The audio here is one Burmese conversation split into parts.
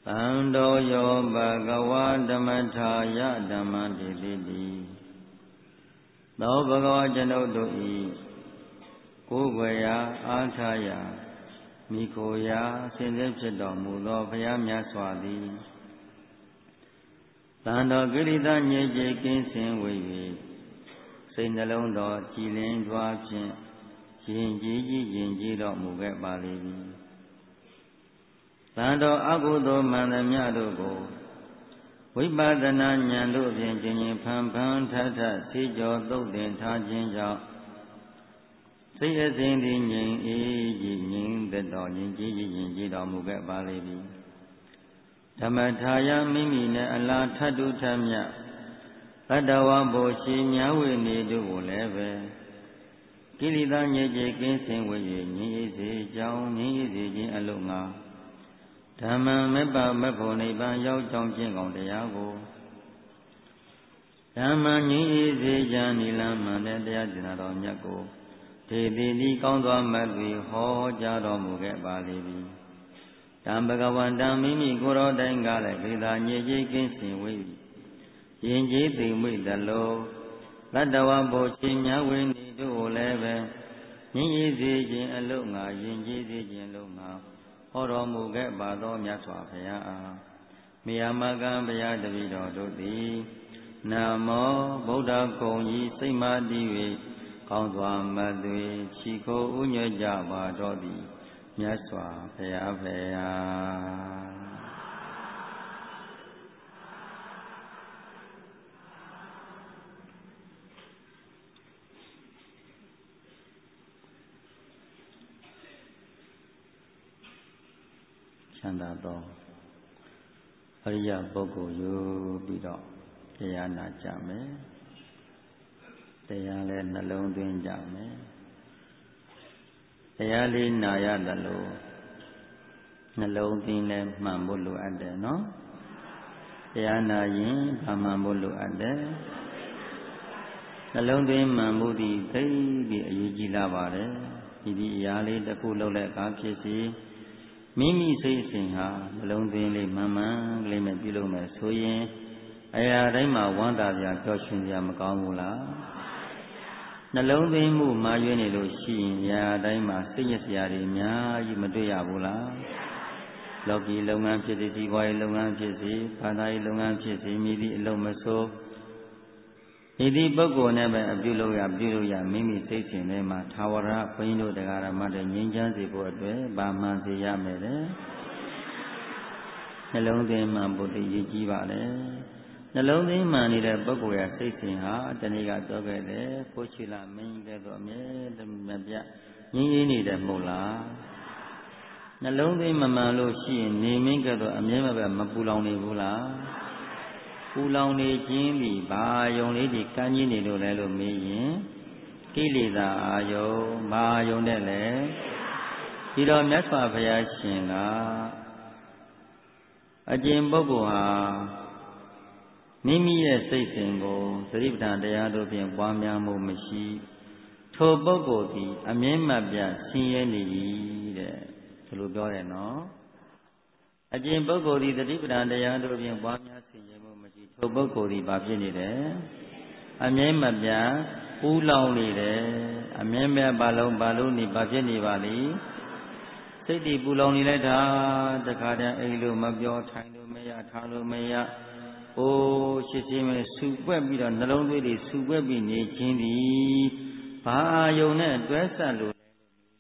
တံတောယောဘဂဝါဓမ္မထာယဓမ္မတိတိတိသောဘဂဝါကျွန်ုပ်တို့ဤကိုယ်ွယ်ရာအားထားရာမိခိုရာစင်စစ်ဖြစ်တော်မူသောဘုရားမြတ်စွာသည်တန်တော်ကိရိတာညေကြေကင်းစင်ဝေ၍စိတ်နှလုံးတော်ကြည်လင်စွာဖြင့်ယဉ်ကျေးတော်မူခဲ့ပါလေ၏တန်တော်အကုသိုလ်မှန်သမျှတို့ကိုဝိပဿနာဉာဏ်တို့ဖြင့်ကျင်ဖန်ဖန်ထထဆေးကြောသုတ်သင်ထားခြင်းကြောင့်စိတ်အစဉ်သည်ငြိမ်အေးကြီးငြိမ်သက်တော်ယဉ်ကျေးတော်မူခဲ့ပါလေ၏ဓမ္မထာယမိမိနဲ့အလားထတုထမြတ်တတဝဘုရှိမြဝေနေတို့ကိုလည်းပဲကိလေသာညစ်ကြေးကင်းစင်ဝေ၍ငြိမ်းစေကြောင်းငြိမ်းစေခြင်းအလို့ငါဓမ္မမေပ္ပမဖို့နိဗ္ဗာန်ရောက်ကြောင်းကျင့်ကောင်းတရားကိုဓမ္မငြိမ်းစေကြနိလမှန်တဲ့တရားကျင့်တော်မြတ်ကိုဒေတိတိကောင်းသောမတ်တွေဟောကြားတော်မူခဲ့ပါလေပြီတံဘဂဝန္တံမိမိကိုယ်တော်တိုင်ကလည်းကိလေသာညစ်ကြေးကင်းစင်ဝေယဉ်ကျေးသိမ်မွေ့သလိုတတဝဘုရှိမြဝေနေတို့ကိုလည်းပဲငြိမ်းစေခြင်းအလို့ငါယဉ်ကျေးစေခြင်းလို့ငါဟောတော်မူခဲ့ပါသောမြတ်စွာဘုရားအားမေယမကံဘုရားတပည့်တော်တို့သည်နာမောဗုဒ္ဓဂုံကြီးစိတ်မတည်၍ကောင်းစွာမတ်သွေချီခိုးဥညွတ်ကြပါတော်သည်မြတ်စွာဘုရားဖေယာချမ်းသာသောအရိယပုဂ္ဂိုလ်ယူပြီးတော့တရားနာကြမယ်တရားလည်းနှလုံးသွင်းကြမယ်တရားလေးနာရတယ်လို့နှလုံးသွင်းလည်းမှန်ဖို့လိုအပ်တယ်နော်တရားနာရင်ဘာမှန်ဖို့လိုအပ်တယ်နှလုံးသွင်းမှန်မှုဒီသိပြီးအရေးကြီးလာပါတယ်ဒီအရာလေးတစ်ခုလုပ်တဲ့အခါဖြစ်စီမိမိစိတ်အစဉ်ဟာနှလုံးသွင်းလေးမှန်မှန်ကလေးနဲ့ပြုလုပ်မယ်ဆိုရင်အရာတိုင်းမှာဝမ်းသာစရာပျော်ရွှင်စရာမကောင်းဘူးလားနှလုံးသွင်းမှုမှာရွေးနေလို့ရှိရင်အရာတိုင်းမှာစိတ်ညစ်စရာတွေအများကြီးမတွေ့ရဘူးလားလောကီလုပ်ငန်းဖြစ်စေဒီဘဝရေးလုပ်ငန်းဖြစ်စေဘာသာရေးလုပ်ငန်းဖြစ်စေမိသည့်အလုံးမဆိုးဤသည့်ပုဂ္ဂိုလ်နဲ့ပဲအပြုလုပ်ရမိမိစိတ်စဉ်ထဲမှာသာဝရဘုန်းကြီးတို့တရားဓမ္မတွေငြိမ်းချမ်းစေဖို့အတွက်ဗာမှန်စေရမယ်တဲ့နှလုံးသွင်းမှန်ဖို့တည်ရည်ကြီးပါလေနှလုံးသွင်းမှန်နေတဲ့ပုဂ္ဂိုလ်ရဲ့စိတ်စဉ်ဟာတဏှိကပြောခဲ့တယ်ကိုရှိလာမင်းကဲ့သို့အမြဲတမပြငြင်းရင်းနေတယ်မဟုတ်လားနှလုံးသွင်းမမှန်လို့ရှိရင်နေမင်းကဲ့သို့အမြဲမပူလောင်နေဘူးလားပူလောင်နေခြင်းဒီဘာယုံလေးဒီကမ်းကြီးနေလို့လဲလို့မေးရင်ကိလေသာအာယုံဘာယုံတဲ့လဲဒီတော့မြတ်စွာဘုရားရှင်ကအကျင့်ပုဂ္ဂိုလ်ဟာမိမိရဲ့စိတ်စဉ်ကိုသတိပဋ္ဌာန်တရားတို့ဖြင့်ပွားများမှုမရှိထိုပုဂ္ဂိုလ်သည်အမြဲမပြတ်ဆင်းရဲနေ၏တဲ့ဒီလိုပြောတယ်နော်အကျင့်ပုဂ္ဂိုလ်သည်သတိပဋ္ဌာန်တရားတို့ဖြင့်ပွားများဆင်းရဲမှုမရှိထိုပုဂ္ဂိုလ်သည်ဘာဖြစ်နေတယ်အမြဲမပြတ်ပူလောင်နေတယ်အမြဲမပြတ်ဘာလို့နေဘာဖြစ်နေပါလိမ့်စိတ်တည်ပူလောင်နေလိုက်တာတခါတည်းအိမ်လို့မပြောထိုင်လို့မရထားလို့မရအိုးရှစ်ချင်းပဲဆူပွက်ပြီးတော့နှလုံးသွေးတွေဆူပွက်ပြီးနေခြင်းသည်ဘာအာယုံနဲ့တွဲဆက်လို့လဲ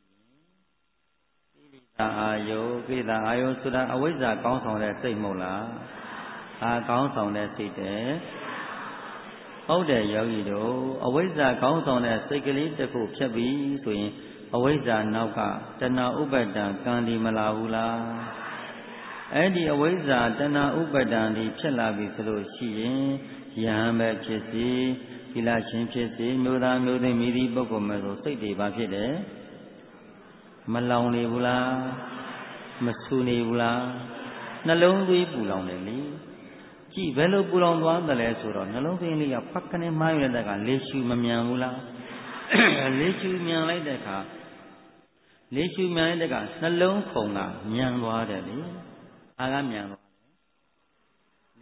ကိလေသာအာယုဆိုတာအဝိဇ္ဇာကောင်းဆောင်တဲ့စိတ်မဟုတ်လားကောင်းဆောင်တဲ့စိတ်တဲ့ဟုတ်တယ်ယောဂီတို့အဝိဇ္ဇာကောင်းဆောင်တဲ့စိတ်ကလေးတစ်ခုဖြတ်ပြီးဆိုရင်အဝိဇ္ဇာနောက်ကတဏှာဥပါဒံကံဒီမလာဘူးလားအဲ့ဒီအဝိဇ္ဇာတဏှာဥပါဒံဒီဖြစ်လာပြီဆိုလို့ရှိရင်ယဟန်ပဲဖြစ်စီသီလရှင်ဖြစ်စီမျိုးသားမျိုးသမီးမိသည့်ပုဂ္ဂိုလ်မျိုးစိတ်တွေဘာဖြစ်တယ်မလောင်နေဘူးလားမဆူနေဘူးလားနှလုံးသွေးပူလောင်တယ်လေကြည့်ဘယ်လိုပူလောင်သွားတယ်လဲဆိုတော့နှလုံးသွေးလေးကဖက်ကနေမှားရတဲ့ကလေရှူမမြန်ဘူးလားလေရှူမြန်လိုက်တဲ့အခါနှလုံးခုန်ကမြန်သွားတယ်လေအားကမြန်သွားတယ်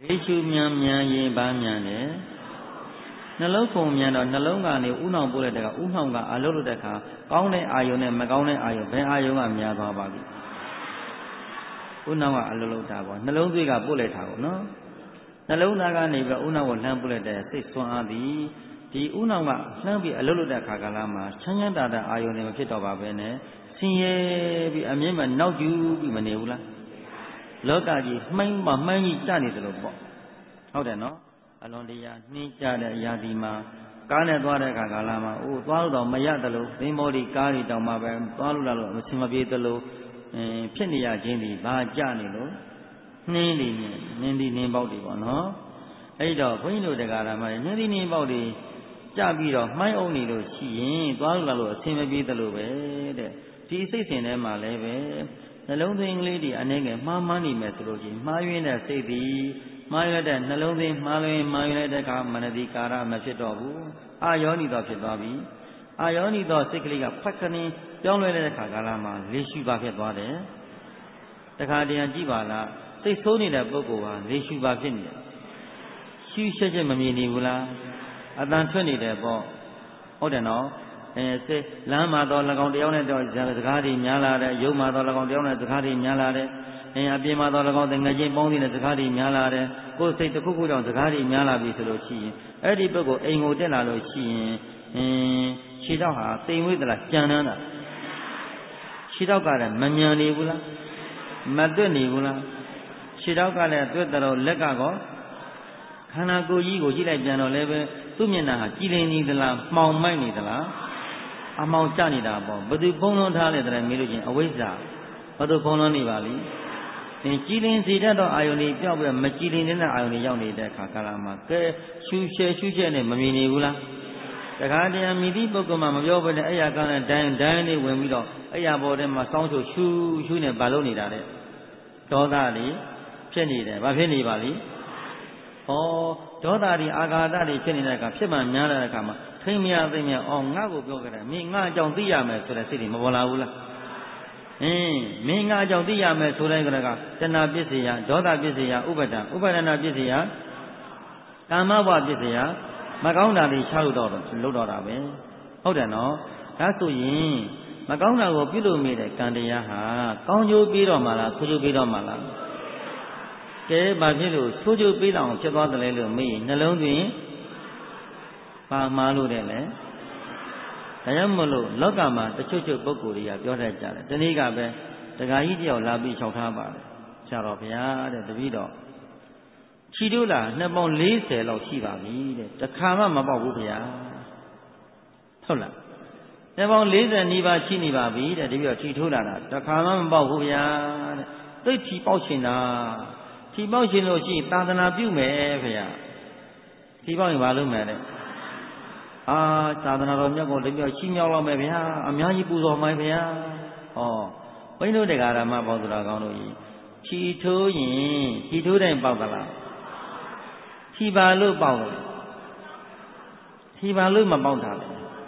လေးရှုမြန်ရင်ဘာမြန်လဲနှလုံးခုန်မြန်တော့နှလုံးကနေဥနှောင်ပို့လိုက်တဲ့ကဥနှောင်ကအလုပ်လုပ်တဲ့အခါကောင်းတဲ့အာယုံနဲ့မကောင်းတဲ့အာယုံဘယ်အာယုံကများသွားပါပြီဥနှောင်ကအလုပ်လုပ်တာပေါ့နှလုံးသွေးကပို့လိုက်တာပေါ့နော်နှလုံးသားကနေပြီးဥနှောင်ကိုလှမ်းပို့လိုက်တဲ့စိတ်ဆွမ်းအားသည်ဒီဥနှောင်ကလှမ်းပြီးအလုပ်လုပ်တဲ့အခါကလာမှာချမ်းချမ်းသာသာအာယုံတွေမဖြစ်တော့ပါပဲနဲ့ဆင်းရဲပြီးအမြင့်မနောက်ကျူးပြီးမနေဘူးလားလောကကြီးမှိုင်းကြီးကြနေတယ်လို့ပေါ့ဟုတ်တယ်နော်အလွန်တရာနှင်းကြတဲ့အရာဒီမှာကားနဲ့သွားတဲ့အခါကာလမှာအိုးသွားလို့တော့မရတယ်လို့သင်္ဘောဒီကားတွေတောင်မှပဲသွားလို့လာလို့မစင်မပြေသလိုဖြစ်နေရခြင်းဒီဘာကြနေလို့နှင်းနေနှင်းဒီနှင်းပေါက်တွေပေါ့နော်အဲ့တော့ဘုန်းကြီးတို့တရားဓမ္မတွေနှင်းဒီနှင်းပေါက်တွေကြပြီးတော့မှိုင်းအောင်နေလို့ရှိရင်သွားလို့လာလို့အစင်မပြေသလိုပဲတဲ့ဒီစိတ်စဉ်ထဲမှာလည်းပဲနှလုံးသွင်းကလေးတွေအနေငယ်မှားမှန်းနေမယ်ဆိုလို့ရှိရင်မှားယွင်းတဲ့စိတ်သည်မှားရတဲ့နှလုံးသွင်းမှားလွင်မှားရတဲ့အခါမနတိကာရမဖြစ်တော့ဘူးအာယောနိသောဖြစ်သွားပြီအာယောနိသောစိတ်ကလေးကဖတ်ခဏင်းပြောင်းလဲတဲ့အခါကာလမှာလေးရှုပါဖြစ်သွားတယ်တခါတည်းကြည့်ပါလားစိတ်ဆိုးနေတဲ့ပုဂ္ဂိုလ်ဟာလေးရှုပါဖြစ်နေတယ်ရှုချက်မမြင်နေဘူးလားအတန်ထွက်နေတယ်ပေါ့ဟုတ်တယ်နော်စိတ်လမ်းမှာတော့၎င်းတယောက်နဲ့တော့စကားတွေများလာတယ်ရုပ်မှာတော့၎င်းတယောက်နဲ့စကားတွေများလာတယ်အပြင်မှာတော့၎င်းတငယ်ချင်းပေါင်းနေတဲ့စကားတွေများလာတယ်ကိုယ်စိတ်တစ်ခုခုကြောင့်စကားတွေများလာပြီဆိုလို့ရှိရင်အဲ့ဒီပုဂ္ဂိုလ်အိမ်ကိုတက်လာလို့ရှိရင်ခြေတော့ဟာတိမ်ဝိသလားကြံတန်းတာခြေတော့ကလည်းမမြန်နေဘူးလားမတွက်နေဘူးလားခြေတော့ကလည်းတွက်တော့လက်ကကောခန္ဓာကိုယ်ကြီးကိုကြည့်လိုက်ပြန်တော့လည်းပဲသူ့မျက်နှာဟာကြည်လင်နေသလားမှောင်မိုက်နေသလားအမှောင်ကျနေတာပေါ့ဘယ်သူဖုံးလွှမ်းထားလဲတဲ့မေးလို့ချင်းအဝိဇ္ဇာဘယ်သူဖုံးလွှမ်းနေပါလိမ့်ကြည်လင်စေတတ်သောအာယုန်တွေပျောက်ပြီးမကြည်လင်တဲ့အာယုန်တွေရောက်နေတဲ့အခါကာလမှာကဲရှုချက်နဲ့မမြင်နေဘူးလားတခါတည်းမိသည့်ပုဂ္ဂိုလ်မှမပြောဘဲနဲ့အဲ့ရကလည်းဒိုင်းလေးဝင်ပြီးတော့အဲ့ရပေါ်ထဲမှာစောင်းရှုနေဘာလို့နေတာလဲဒေါသလေးဖြစ်နေတယ်ဘာဖြစ်နေပါလိမ့်ဒေါသတွေအာဃာတတွေဖြစ်နေတဲ့အခါဖြစ်မှများတဲ့အခါမှာထိမ့်မရသိမ့်မရအောင်ငါ့ကိုပြောကြတယ်မင်းငါအကြောင်းသိရမယ်ဆိုတဲ့စိတ်တွေမပေါ်လာဘူးလားမင်းငါအကြောင်းသိရမယ်ဆိုတဲ့ကတည်းကတဏှာပစ္စယဒေါသပစ္စယဥပါဒနာပစ္စယကာမဘဝပစ္စယမကောင်းတာတွေချလို့တော့တာပဲဟုတ်တယ်နော်ဒါဆိုရင်မကောင်းတာကိုပြုလို့မိတဲ့ကံတရားဟာကောင်းကျိုးပေးတော့မှလားဆိုးကျိုးပေးတော့မှလားကဲဘာဖြစ်လို့ဆိုးကျိုးပေးတော့ဖြစ်သွားတယ်လဲလို့မေးရင်နှလုံးသွင်းပါမှားလို့တယ်လေဒါကြောင့်မလို့လောကမှာတချို့ပုဂ္ဂိုလ်တွေကပြောတတ်ကြတယ်ဒီနေ့ကပဲတခါကြီးတယောက်လာပြီးလျှောက်ထားပါတယ်ဆရာတော်ဘုရားတဲ့တပည့်တော်ခြိတို့လားနှစ်ပေါင်း40လောက်ရှိပါပြီတဲ့တခါမှမပေါက်ဘူးဘုရားဟုတ်လားနှစ်ပေါင်း40နီးပါးရှိနေပါပြီတဲ့တပည့်တော်ခြိထိုးလာတာတခါမှမပေါက်ဘူးဘုရားတဲ့သိခြိပေါက်ရှင်တာခြိပေါက်ရှင်လို့ရှိသာသနာပြုမယ်ဘုရားခြိပေါက်ရင်ဘာလုပ်မယ်တဲ့သာသနာတော်မြတ်ကိုလည်းပြောရှိမြောက်လောက်မယ်ဗျာအများကြီးပူဇော်မိုင်းဗျာဘုန်းကြီးတို့တရားဓမ္မပေါသူတော်ကောင်းတို့ကြီးခြိထိုးရင်ခြိထိုးတိုင်းပေါက်သလားခြိပါလို့ပေါက်တယ်ခြိပါလို့မပေါက်တာလေ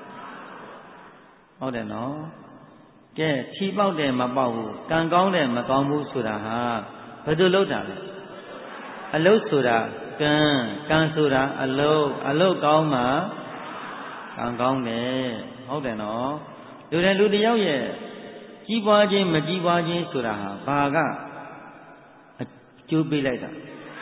ဟုတ်တယ်နော်ကဲခြိပေါက်တယ်မပေါက်ဘူးကံကောင်းတယ်မကောင်းဘူးဆိုတာဟာဘယ်သူလုပ်တာလဲအလုတ်ဆိုတာကံဆိုတာအလုတ်ကောင်းမှာကံကောင်းတယ်ဟုတ်တယ်နော်လူတယောက်ရဲ့ကြီးပွားခြင်းမကြီးပွားခြင်းဆိုတာဟာဘာကအကျိုးပေးလိုက်တာ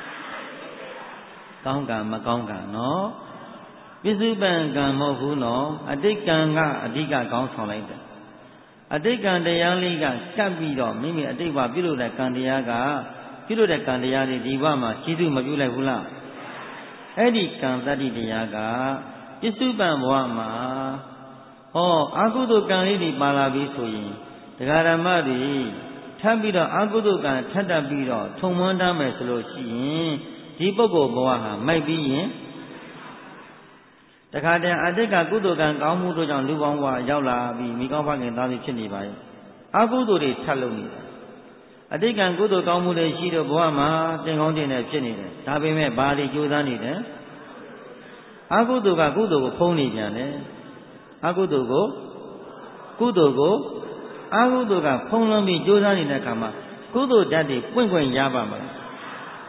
ကောင်းကံမကောင်းကံနော်ပစ္စုပန်ကံမဟုတ်ဘူးနော်အတိတ်ကံကအဓိကကောင်းဆောင်လိုက်တယ်အတိတ်ကံတရားလေးကကပ်ပြီးတော့မိမိအတိတ်ဘဝပြုလုပ်တဲ့ကံတရားကပြုလုပ်တဲ့ကံတရားတွေဒီဘဝမှာကျေးဇူးမပြုလိုက်ဘူးလားအဲ့ဒီကံတတ္တိတရားကပစ္စုပန်ဘဝမှာအာဟုတုကံလေးတွေပါလာပြီဆိုရင်တရားဓမ္မတွေထပ်ပြီးတော့အာဟုတုကံထပ်တက်ပြီးတော့ထုံမွန်းတမ်းမယ်ဆိုလို့ရှိရင်ဒီပုဂ္ဂိုလ်ဘဝဟာမိုက်ပြီးရင်တခါတည်းအတိတ်ကကုသိုလ်ကံကောင်းမှုတို့ကြောင့်လူပေါင်းဘဝရောက်လာပြီးမိကောင်းဖခင်သားပြီးဖြစ်နေပါရဲ့အာဟုတုတွေထပ်လုံးနေတာအတိတ်ကံကုသိုလ်ကောင်းမှုတွေရှိတော့ဘဝမှာတင်ကောင်းတင်တယ်ဖြစ်နေတယ်ဒါပေမဲ့ဘာတွေကြိုးစားနေတယ်အကုသိုလ်ကကုသိုလ်ကိုဖုံးနေပြန်တယ်အကုသိုလ်ကိုအကုသိုလ်ကဖုံးလွှမ်းပြီးကြိုးစားနေတဲ့အခါမှာကုသိုလ်ဓာတ်တွေပွင့်ရပါမလား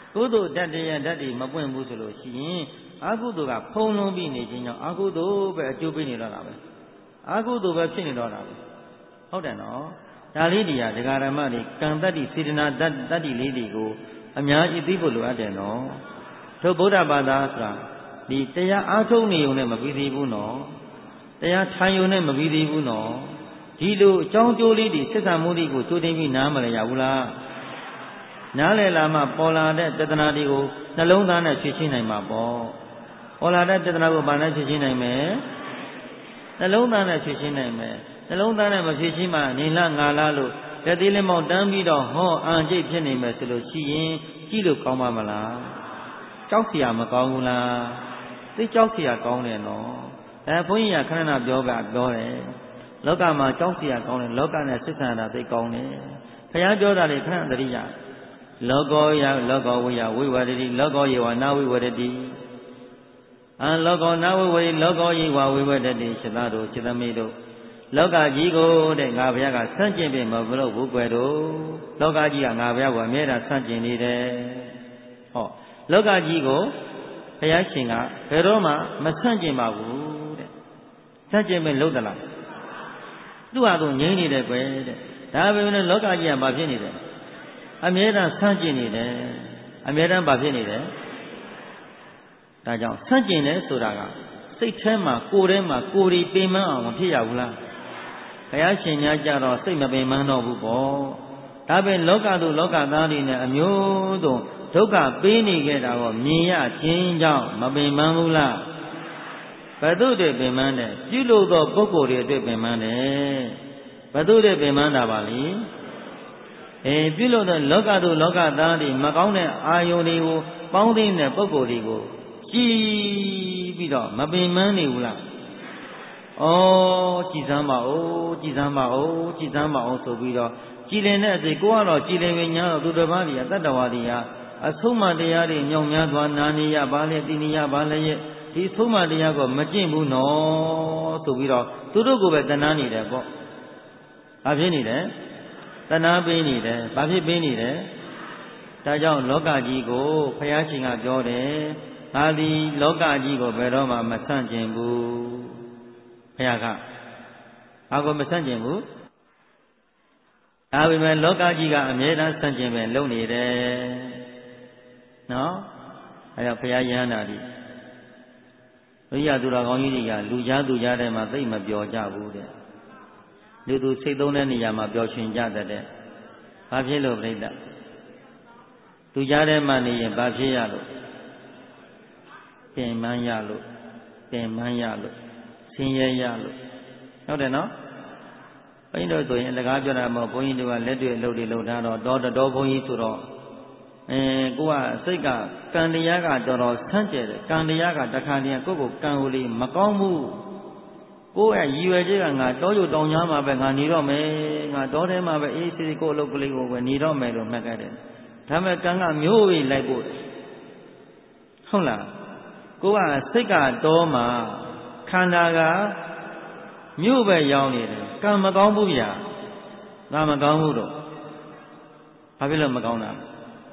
ကုသိုလ်ဓာတ်တရားဓာတ်တွေမပွင့်ဘူးဆိုလို့ရှိရင်အကုသိုလ်ကဖုံးလုံးပြီးနေခြင်းကြောင့်အကုသိုလ်ပဲအကျိုးပေးနေတော့တာပဲအကုသိုလ်ပဲဖြစ်နေတော့တာပဲဟုတ်တယ်နော်ဒါလေးတွေကဒကာဓမ္မတွေကံတတ္တိစေတနာတတ္တိလေးတွေကိုအများကြီးသိဖို့လိုအပ်တယ်နော်တို့ဗုဒ္ဓဘာသာဆိုတာဒီတရားအားထုတ်နေုံနဲ့မပြီးသေးဘူးနော်တရားထိုင်ုံနဲ့မပြီးသေးဘူးနော်ဒီလိုအကြောင်းကျိုးလေးတွေစစ်ဆံမှုတွေကိုကြိုတင်ပြီးနားမလည်ရဘူးလားနားလည်လာမှပေါ်လာတဲ့တဒနာတွေကိုနှလုံးသားနဲ့ဖြည့်ရှင်းနိုင်မှာပေါ့ပေါ်လာတဲ့တဒနာကိုဘာနဲ့ဖြည့်ရှင်းနိုင်မလဲနှလုံးသားနဲ့ဖြည့်ရှင်းနိုင်မယ်နှလုံးသားနဲ့မဖြည့်ရှင်းမှနေလားငါလားလို့တတိလေးမောင်တန်းပြီးတော့ဟောအံကျိတ်ဖြစ်နေမယ်ဆိုလို့ရှိရင်ကြည့်လို့ကောင်းပါမလားကြောက်เสียမကောင်းဘူးလားသိကြောက်เสียကောင်းတယ်နော်ဘုန်းကြီးကခဏပြောတယ်လောကမှာကြောက်เสียကောင်းတယ်လောကနဲ့စစ်ဆံတာသိကောင်းတယ်ဘုရားပြောတာလေခဏသတိရလောကောယလောကောဝိယဝိဝရတိလောကောယေဝနာဝိဝရတိလောကောနာဝိဝရတိလောကောယေဝဝိဝရတိရှသတို့ရှသမိတို့လောကကြီးကိုတဲ့ငါဘုရားကဆန့်ကျင်ပြီမဟုတ်လို့ဘူးကွယ်တို့လောကကြီးကငါဘုရားကအမြဲတမ်းဆန့်ကျင်နေတယ်ဟောလောကကြီးကိုဘုရားရှင်ကဘယ်တော့မှမဆန့်ကျင်ပါဘူးတဲ့ဆန့်ကျင်ပြီလို့သလားသူ့ဟာသူငြိမ့်နေတယ်ကွယ်တဲ့ဒါပေမဲ့လောကကြီးကဘာဖြစ်နေတယ်အမြဲတမ်းဆန့်ကျင်နေတယ်အမြဲတမ်းဘာဖြစ်နေတယ်ဒါကြောင့်ဆန့်ကျင်တယ်ဆိုတာကစိတ်ထဲမှာကိုယ်ထဲမှာကိုယ်ဒီပင်မအောင်မဖြစ်ရဘူးလားဘုရားရှင်များကြတော့စိတ်မပင်မတော့ဘူးပေါ့ဒါပဲလောကသူလောကသားတွေနဲ့အမျိုးစုံဒုက္ခပေးနေကြတာကိုမြင်ရခြင်းကြောင့်မပင်မဘူးလားဘယ်သူတွေပင်မတယ်ပြုလို့သောပုဂ္ဂိုလ်တွေအတွက်ပင်မတယ်ဘယ်သူတွေပင်မတာပါလိပြုလို့သောလောကသူလောကသားတွေမကောင်းတဲ့အာယုန်တွေကိုပေါင်းသိတဲ့ပုဂ္ဂိုလ်တွေကိုကြည်ပြီးတော့မပင်မနေဘူးလားကြည်စမ်းပါဦးကြည်စမ်းပါဦးကြည်စမ်းပါဦးဆိုပြီးတော့ကြည်လင်တဲ့အစိကိုကတော့ကြည်လင်ပင်ညာတော့သူတစ်ပါးတွေကတတ္တဝါတွေဟာအဆုံးမတရားတွေညောင်များစွာနာနေရပါလေတိနိယပါလေဒီဆုံးမတရားကိုမကျင့်ဘူးနော်ဆိုပြီးတော့သူတို့ကိုပဲတဏှာနေတယ်ပေါ့ဘာဖြစ်နေတယ်တဏှာပေးနေတယ်ဘာဖြစ်ပေးနေတယ်ဒါကြောင့်လောကကြီးကိုဘုရားရှင်ကပြောတယ်ငါသည်လောကကြီးကိုဘယ်တော့မှမဆန့်ကျင်ဘူးဘုရားကဘာကိုမဆန့်ကျင်ဘူးဒါပေမဲ့လောကကြီးကအမြဲတမ်းဆန့်ကျင်ပဲလုပ်နေတယ်နော်အဲဒါဘုရားယဟန္တာကြီးဘုရားသူတော်ကောင်းကြီးတွေကလူကြားသူကြားထဲမှာသိမပြောကြဘူးတဲ့လူသူစိတ်သုံးတဲ့နေရာမှာပျော်ရွှင်ကြတဲ့ဘာဖြစ်လို့ပြိတ္တသူကြားထဲမှာနေရင်ဘာဖြစ်ရလို့ပင်မရလို့ဆင်းရဲရလို့ဟုတ်တယ်နော်ဘုန်းကြီးတို့ဆိုရင်တကားပြောတာမဟုတ်ဘုန်းကြီးတို့ကလက်တွေ့အလုပ်တွေလုပ်ထားတော့တော်ဘုန်းကြီးဆိုတော့ကိုကစိတ်ကကံတရားကတော်တော်ဆန့်ကျင်တယ်ကံတရားကတခါတည်းကိုယ့်ကိုကံကိုလေးမကောင်းဘူးကိုယ့်ရဲ့ရည်ရွယ်ချက်ကငါတောကျတောင်ကြားမှာပဲငါနေတော့မယ်ငါတောထဲမှာပဲအေးစေးကိုယ့်အလုပ်ကလေးကိုပဲနေတော့မယ်လို့မှတ်ခဲ့တယ်ဒါပေမဲ့ကံကမျိုးဝေးလိုက်ဖို့ဟုတ်လားကိုကစိတ်ကတောမှာခန္ဓာကမြို့ပဲရောက်နေတယ်ကံမကောင်းဘူးဗျာငါမကောင်းဘူးတော့ဘာဖြစ်လို့မကောင်းတာ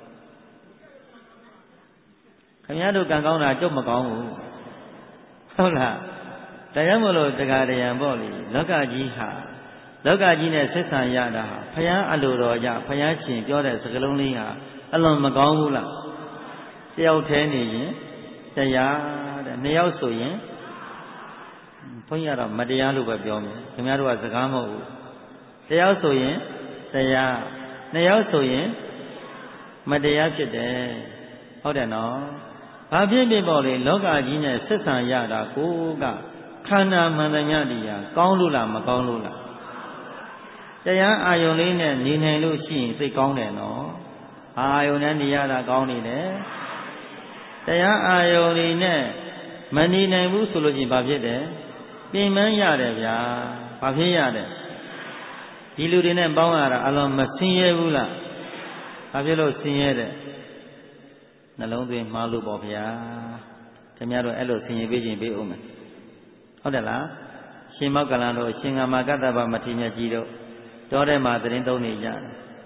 ခင်ဗျားတို့ကံကောင်းတာကျုပ်မကောင်းဘူးဟုတ်လားတရားမလို့တရားပေါ့လေလောကကြီးဟာလောကကြီးနဲ့ဆက်ဆံရတာဟာဘုရားအလိုတော်ကြဘုရားရှင်ပြောတဲ့စကားလုံးလေးဟာအလွန်မကောင်းဘူးလားတယောက်တည်းနေရင်တရားတဲ့နှစ်ယောက်ဆိုရင်ဘုန်းကြီးကတော့မတရားလို့ပဲပြောမယ်ခင်ဗျားတို့ကစကားမဟုတ်ဘူးတယောက်ဆိုရင်တရားနှစ်ယောက်ဆိုရင်မတရားဖြစ်တယ်ဟုတ်တယ်နော်ဘာဖြစ်ဖြစ်ပေါ့လေလောကကြီးနဲ့ဆက်ဆံရတာကိုကခန္ဓာမှန်သမျှတရားကောင်းလို့လားမကောင်းလို့လားတရားအာယုန်လေးနဲ့နေနိုင်လို့ရှိရင်စိတ်ကောင်းတယ်နော်အာယုန်နဲ့နေရတာကောင်းနေတယ်တရားအာယုန်လေးနဲ့မနေနိုင်ဘူးဆိုလို့ရှိရင်ဘာဖြစ်တယ်ပြင်ပန်းရတယ်ဗျာဘာဖြစ်ရတယ်ဒီလူတွေနဲ့ပေါင်းရတာအလုံးမဆင်းရဲဘူးလားဘာဖြစ်လို့ဆင်းရဲတဲ့နှလုံးသွင်းမှားလို့ပေါ့ဗျာခင်ဗျားတို့အဲ့လိုဆင်ရင်ပေးခြင်းပေးအောင်မယ်ဟုတ်တယ်လားရှင်မောက္ကလန်တို့ရှင်ဂမကတ္တဗမထေရကြီးတို့တောထဲမှာသတင်းသုံးနေကြတယ်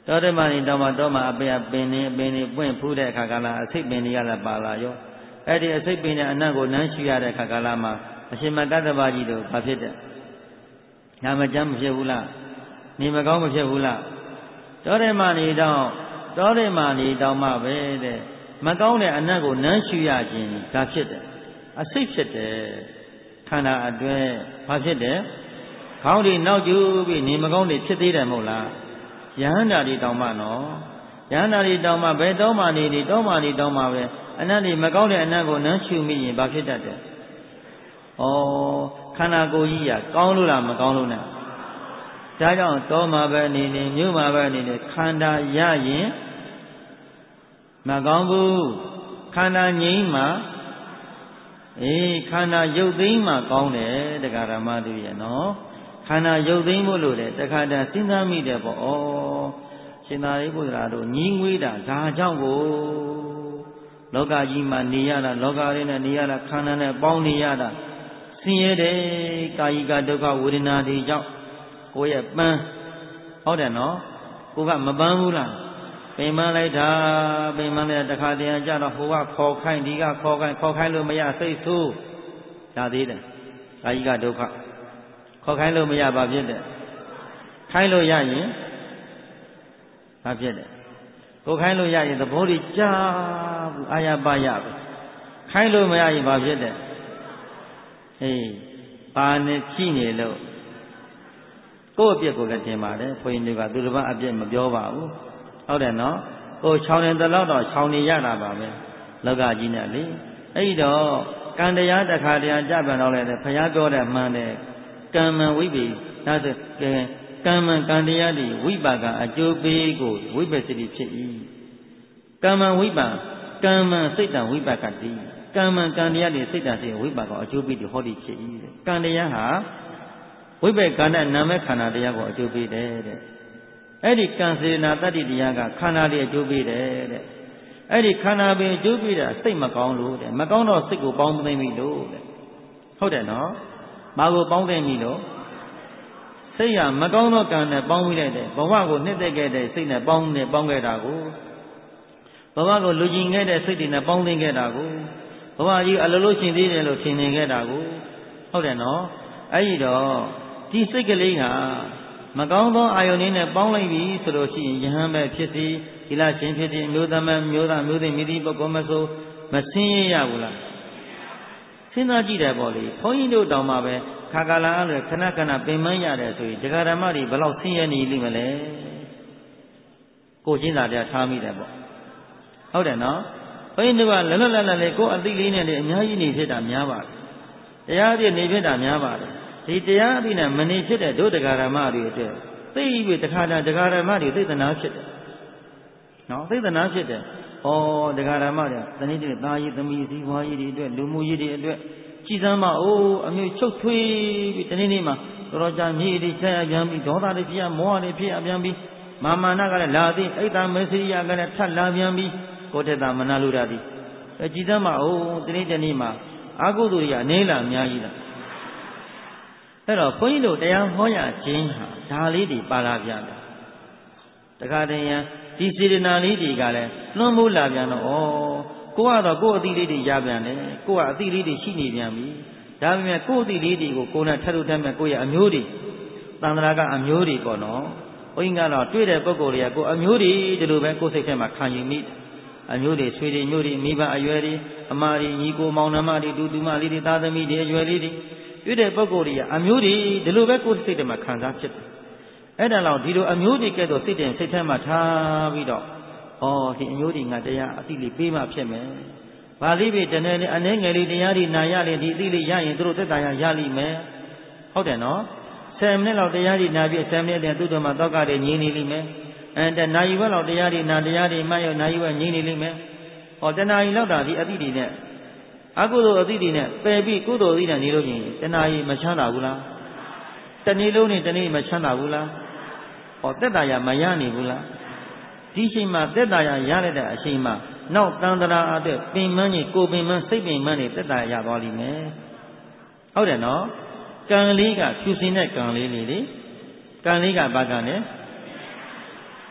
တောထဲမှာနေတောင်မှတော့မှအပင်ပင်နေပွင့်ဖူးတဲ့အခါကလာအစိတ်ပင်တွေကလည်းပါလာရောအဲ့ဒီအစိတ်ပင်နဲ့အနတ်ကိုနမ်းရှူရတဲ့အခါကလာမှာအရှင်မကတ္တဗကြီးတို့ဘာဖြစ်တဲ့နာမကျမ်းမဖြစ်ဘူးလားနေမကောင်းမဖြစ်ဘူးလားတောထဲမှာနေတော့မှပဲတဲ့မကောင်းတဲ့အနတ်ကိုနမ်းရှူရခြင်းဒါဖြစ်တယ်အစိတ်ဖြစ်တယ်ခန္ဓာအတွင်းဘာဖြစ်တယ်ခေါင်းတွေနောက်ကျပြီးနေမကောင်းတွေဖြစ်သေးတယ်မဟုတ်လားယဟန္တာတွေတောင်မှနော်ယဟန္တာတွေတောင်မှဘယ်တော့မှနေတော့မှပဲအနတ်တွေမကောင်းတဲ့အနတ်ကိုနမ်းရှူမိရင်ဘာဖြစ်တတ်တယ်ဩခန္ဓာကိုယ်ကြီးကကောင်းလို့လားမကောင်းလို့နဲ့ဒါကြောင့်တောမှာပဲနေမြို့မှာပဲနေခန္ဓာရရင်မကောင်းဘူးခန္ဓာငြိမ်းမှခန္ဓာရုပ်သိမ်းမှကောင်းတယ်တရားဓမ္မတို့ရဲ့နော်ခန္ဓာရုပ်သိမ်းဖို့လို့လေတခါတည်းစဉ်းစားမိတယ်ပေါ့ဩရှင်သာရိပုတ္တရာတို့ညီးငွေးတာဒါကြောင့်ကိုလောကကြီးမှာနေရတာလောကရင်းနဲ့နေရတာခန္ဓာနဲ့ပေါင်းနေရတာဆင်းရဲတယ်ကာယကဒုက္ခဝေဒနာတွေကြောင့်ကိုယ့်ရဲ့ပန်းဟုတ်တယ်နော်ကိုကမပန်းဘူးလားပိန်မလိုက်တာပိန်မလိုက်တခါတည်းကြတော့ဟိုကခေါ်ခိုင်းဒီကခေါ်ခိုင်းလို့မရစိတ်ဆိုးရသေးတယ်ကာယကဒုက္ခခေါ်ခိုင်းလို့မရဘာဖြစ်တယ်ခိုင်းလို့ရရင်ဘာဖြစ်တယ်ကိုခိုင်းလို့ရရင်သဘောတွေကြားဘူးအာရပါရဘူးခိုင်းလို့မရရင်ဘာဖြစ်တယ်ပါနဲ့ကြည့်နေလို့ကိုယ့်အပြစ်ကိုလည်းတင်ပါတယ်ဘုန်းကြီးတွေကသူတစ်ပါးအပြစ်မပြောပါဘူးဟုတ်တယ်နော်ကိုချောင်းနေတလောက်တော့ချောင်းနေရတာပါပဲလောကကြီးနဲ့လေအဲ့တော့ကံတရားတစ်ခါတည်းကြပြန်တော့လေဘုရားပြောတဲ့မှန်တယ်ကမ္မဝိပေဒါဆိုကမ္မကံတရားတွေဝိပါကအကျိုးပေးကိုဝိပဿတိဖြစ်၏ကမ္မဝိပါကမ္မစိတ်တံဝိပါကတိကမ္မကံတရားတွေစိတ်တံစိတ်ဝိပါကအကျိုးပေးတယ်ဟောဒီဖြစ်၏တဲ့ကံတရားဟာဝိပက္ခဏနာမခန္ဓာတရားကိုအကျိုးပေးတယ်တဲ့အဲ့ဒီကံစေနာတတ္တိတရားကခန္ဓာတွေအကျိုးပေးတယ်တဲ့အဲ့ဒီခန္ဓာပင်အကျိုးပေးတာစိတ်မကောင်းလို့တဲ့မကောင်းတော့စိတ်ကိုပေါင်းသိမ့်ပြီလို့တဲ့ဟုတ်တယ်နော်ဘာကိုပေါင်းသိမ့်ပြီလို့စိတ်ရမကောင်းသောကံနဲ့ပေါင်းပြီးလိုက်တယ်ဘဝကိုနှစ်သက်ခဲ့တဲ့စိတ်နဲ့ပေါင်းခဲ့တာကိုဘဝကိုလူကျင်ခဲ့တဲ့စိတ်တွေနဲ့ပေါင်းသိမ့်ခဲ့တာကိုဘဝကြီးအလိုလိုရှင်သေးတယ်လို့ထင်နေခဲ့တာကိုဟုတ်တယ်နော်အဲ့ဒီတော့ဒီစိတ်ကလေးကမကောင်းသောအာယုန်လေးနဲ့ပေါင်းလိုက်ပြီဆိုလို့ရှိရင်ယဟန်ပဲဖြစ်စီသီလရှင်ဖြစ်စီမျိုးသမမျိုးသားမျိုးသိမိသည့်ပုဂ္ဂိုလ်မဆိုမဆင်းရဲရဘူးလားစဉ်းစားကြည့်တယ်ပေါ့လေဘုန်းကြီးတို့တောင်မှပဲခါကာလအားလည်းခဏခဏပင်ပန်းရတယ်ဆိုရင်ဒကာဓမ္မတွေဘယ်လောက်ဆင်းရဲနေလိမ့်မလဲကိုချင်းသာတရားထားမိတယ်ပေါ့ဟုတ်တယ်နော်ဘုန်းကြီးတို့ကလလလေးကိုအသိလေးနဲ့လည်းအများကြီးနေဖြစ်တာများပါတယ်တရားပြည့်နေဖြစ်တာများပါတယ်ဒီတရားအပြီးနဲ့မနေဖြစ်တဲ့ဒုဒကာရမတွေအတွက်သိပြီးတခါတည်းဒကာရမတွေသိသနာဖြစ်တယ်နော်သိသနာဖြစ်တယ်ဩဒကာရမတွေတနည်းတည်းသားကြီးသမီးစီးပွားကြီးတွေအတွက်လူမှုကြီးတွေအတွက်ကြည်စမ်းမအိုးအမျိုးချုပ်ထွေးပြီးတနေ့နေ့မှာတော်ကြာမြေတွေဆက်ရပြန်ပြီးဒေါသတွေဖြစ်ရမောဟတွေဖြစ်ရပြန်ပြီးမာမနာကလည်းလာသည်အိတ်သာမေစိယကလည်းထပ်လာပြန်ပြီးကိုထက်တာမနာလို့ရသည်ကြည်စမ်းမအိုးတနေ့မှာအာဟုသူတွေကနေလာအများကြီးလားအဲ့တော့ဘုန်းကြီးတို့တရားဟောရခြင်းဟာဒါလေးတွေပါလာပြန်တယ်တခါတည်းရန်ဒီစေတနာလေးတွေကလည်းလွှမ်းမိုးလာပြန်တော့ကိုကတော့ကိုယ်အသီးလေးတွေရပြန်တယ်ကိုကအသီးလေးတွေရှိနေပြန်ပြီဒါပေမဲ့ကိုယ်အသီးလေးတွေကိုကိုယ်နဲ့ထပ်လို့ထပ်မဲ့ကိုယ့်ရဲ့အမျိုးတွေသန္တရာကအမျိုးတွေပေါ့နော်ဘုန်းကြီးကတော့တွေ့တဲ့ပုဂ္ဂိုလ်တွေကကိုယ်အမျိုးတွေဒီလိုပဲကိုယ်စိတ်ထဲမှာခံယူမိအမျိုးတွေဆွေတွေမျိုးတွေမိဘအရွယ်တွေအမတွေညီကိုမောင်နှမတွေတူမလေးတွေသားသမီးတွေအရွယ်လေးတွေတွေ့တဲ့ပုဂ္ဂိုလ်တွေကအမျိုးတွေဒီလိုပဲကိုယ်စိတ်ထဲမှာခံစားဖြစ်တယ်အဲ့ဒါလောက်ဒီလိုအမျိုးတွေကဲ့သို့စိတ်ထဲမှာထားပြီးတော့ဒီအမျိုးတွေငါတရားအသိလေးပေးမှဖြစ်မယ်။ဘာလေးပဲတနေ့နဲ့အနေငယ်လေးတရားတွေနာရလေဒီအသိလေးရရင်သူတို့သက်သာရလိမ့်မယ်။ဟုတ်တယ်နော်။10မိနစ်လောက်တရားတွေနာပြီး10မိနစ်တည်းသူတို့မှတောက်ကတွေငြိမ်နေလိမ့်မယ်။တနာရီဝက်လောက်တရားတွေနာတရားတွေမှတ်ရနာရီဝက်ငြိမ်နေလိမ့်မယ်။တနာရီလောက်တာဒီအသိတွေနဲ့အကုသိုလ်အသိတွေနဲ့ပယ်ပြီးကုသိုလ်အသိနဲ့နေလို့ရှိရင်တနာရီမချမ်းသာဘူးလား။တနေ့လုံးနဲ့တနေ့မချမ်းသာဘူးလား။သက်သာရမရနေဘူးလား။ဒီချိန်မှာသက်သာရရလိုက်တဲ့အချိန်မှာနောက်တန်တရာအတွက်ပင်မန်းကြီးကိုပင်မန်းစိတ်ပင်မန်းတွေသက်သာရသွားလိမ့်မယ်ဟုတ်တယ်နော်ကံလေးကဖြူစင်တဲ့ကံလေးလေကံလေးကဘာကံလဲ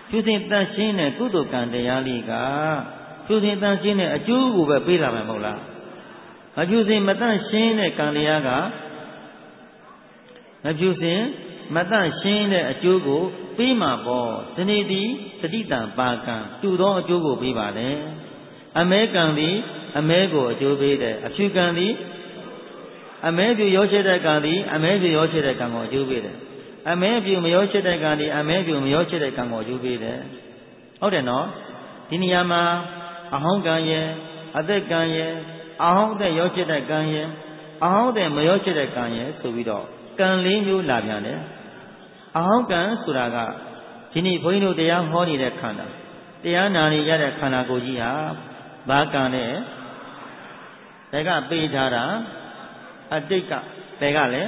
ဖြူစင်တန်ရှင်းတဲ့ကုသိုလ်ကံတရားလေးကဖြူစင်တန်ရှင်းတဲ့အကျိုးကိုပဲပေးလာမှာမဟုတ်လားမဖြူစင်မတန့်ရှင်းတဲ့ကံတရားကမဖြူစင်မတန့်ရှင်းတဲ့အကျိုးကိုပေးမှာပေါ့ဒီနေ့ဒီတတိတံပါကံတူသောအကျိုးကိုပေးပါတယ်အမဲကံသည်အမဲကိုအကျိုးပေးတယ်အဖြူကံသည်အမဲဖြူရောရှိတဲ့ကံသည်အမဲဖြူရောရှိတဲ့ကံကိုအကျိုးပေးတယ်အမဲဖြူမရောရှိတဲ့ကံသည်အမဲဖြူမရောရှိတဲ့ကံကိုအကျိုးပေးတယ်ဟုတ်တယ်နော်ဒီနေရာမှာအဟောင်းကံရဲ့အသက်ကံရဲ့အဟောင်းအသက်ရောရှိတဲ့ကံရဲ့အဟောင်းအသက်မရောရှိတဲ့ကံရဲ့ဆိုပြီးတော့ကံ၄မျိုးလာပြန်တယ်အဟောင်းကံဆိုတာကဒီနေ့ဘုန်းကြီးတို့တရားဟောနေတဲ့ခန္ဓာတရားနာနေရတဲ့ခန္ဓာကိုယ်ကြီးဟာဘာကံနဲ့ဒါကပေးထားတာအတိတ်ကဘယ်ကလဲ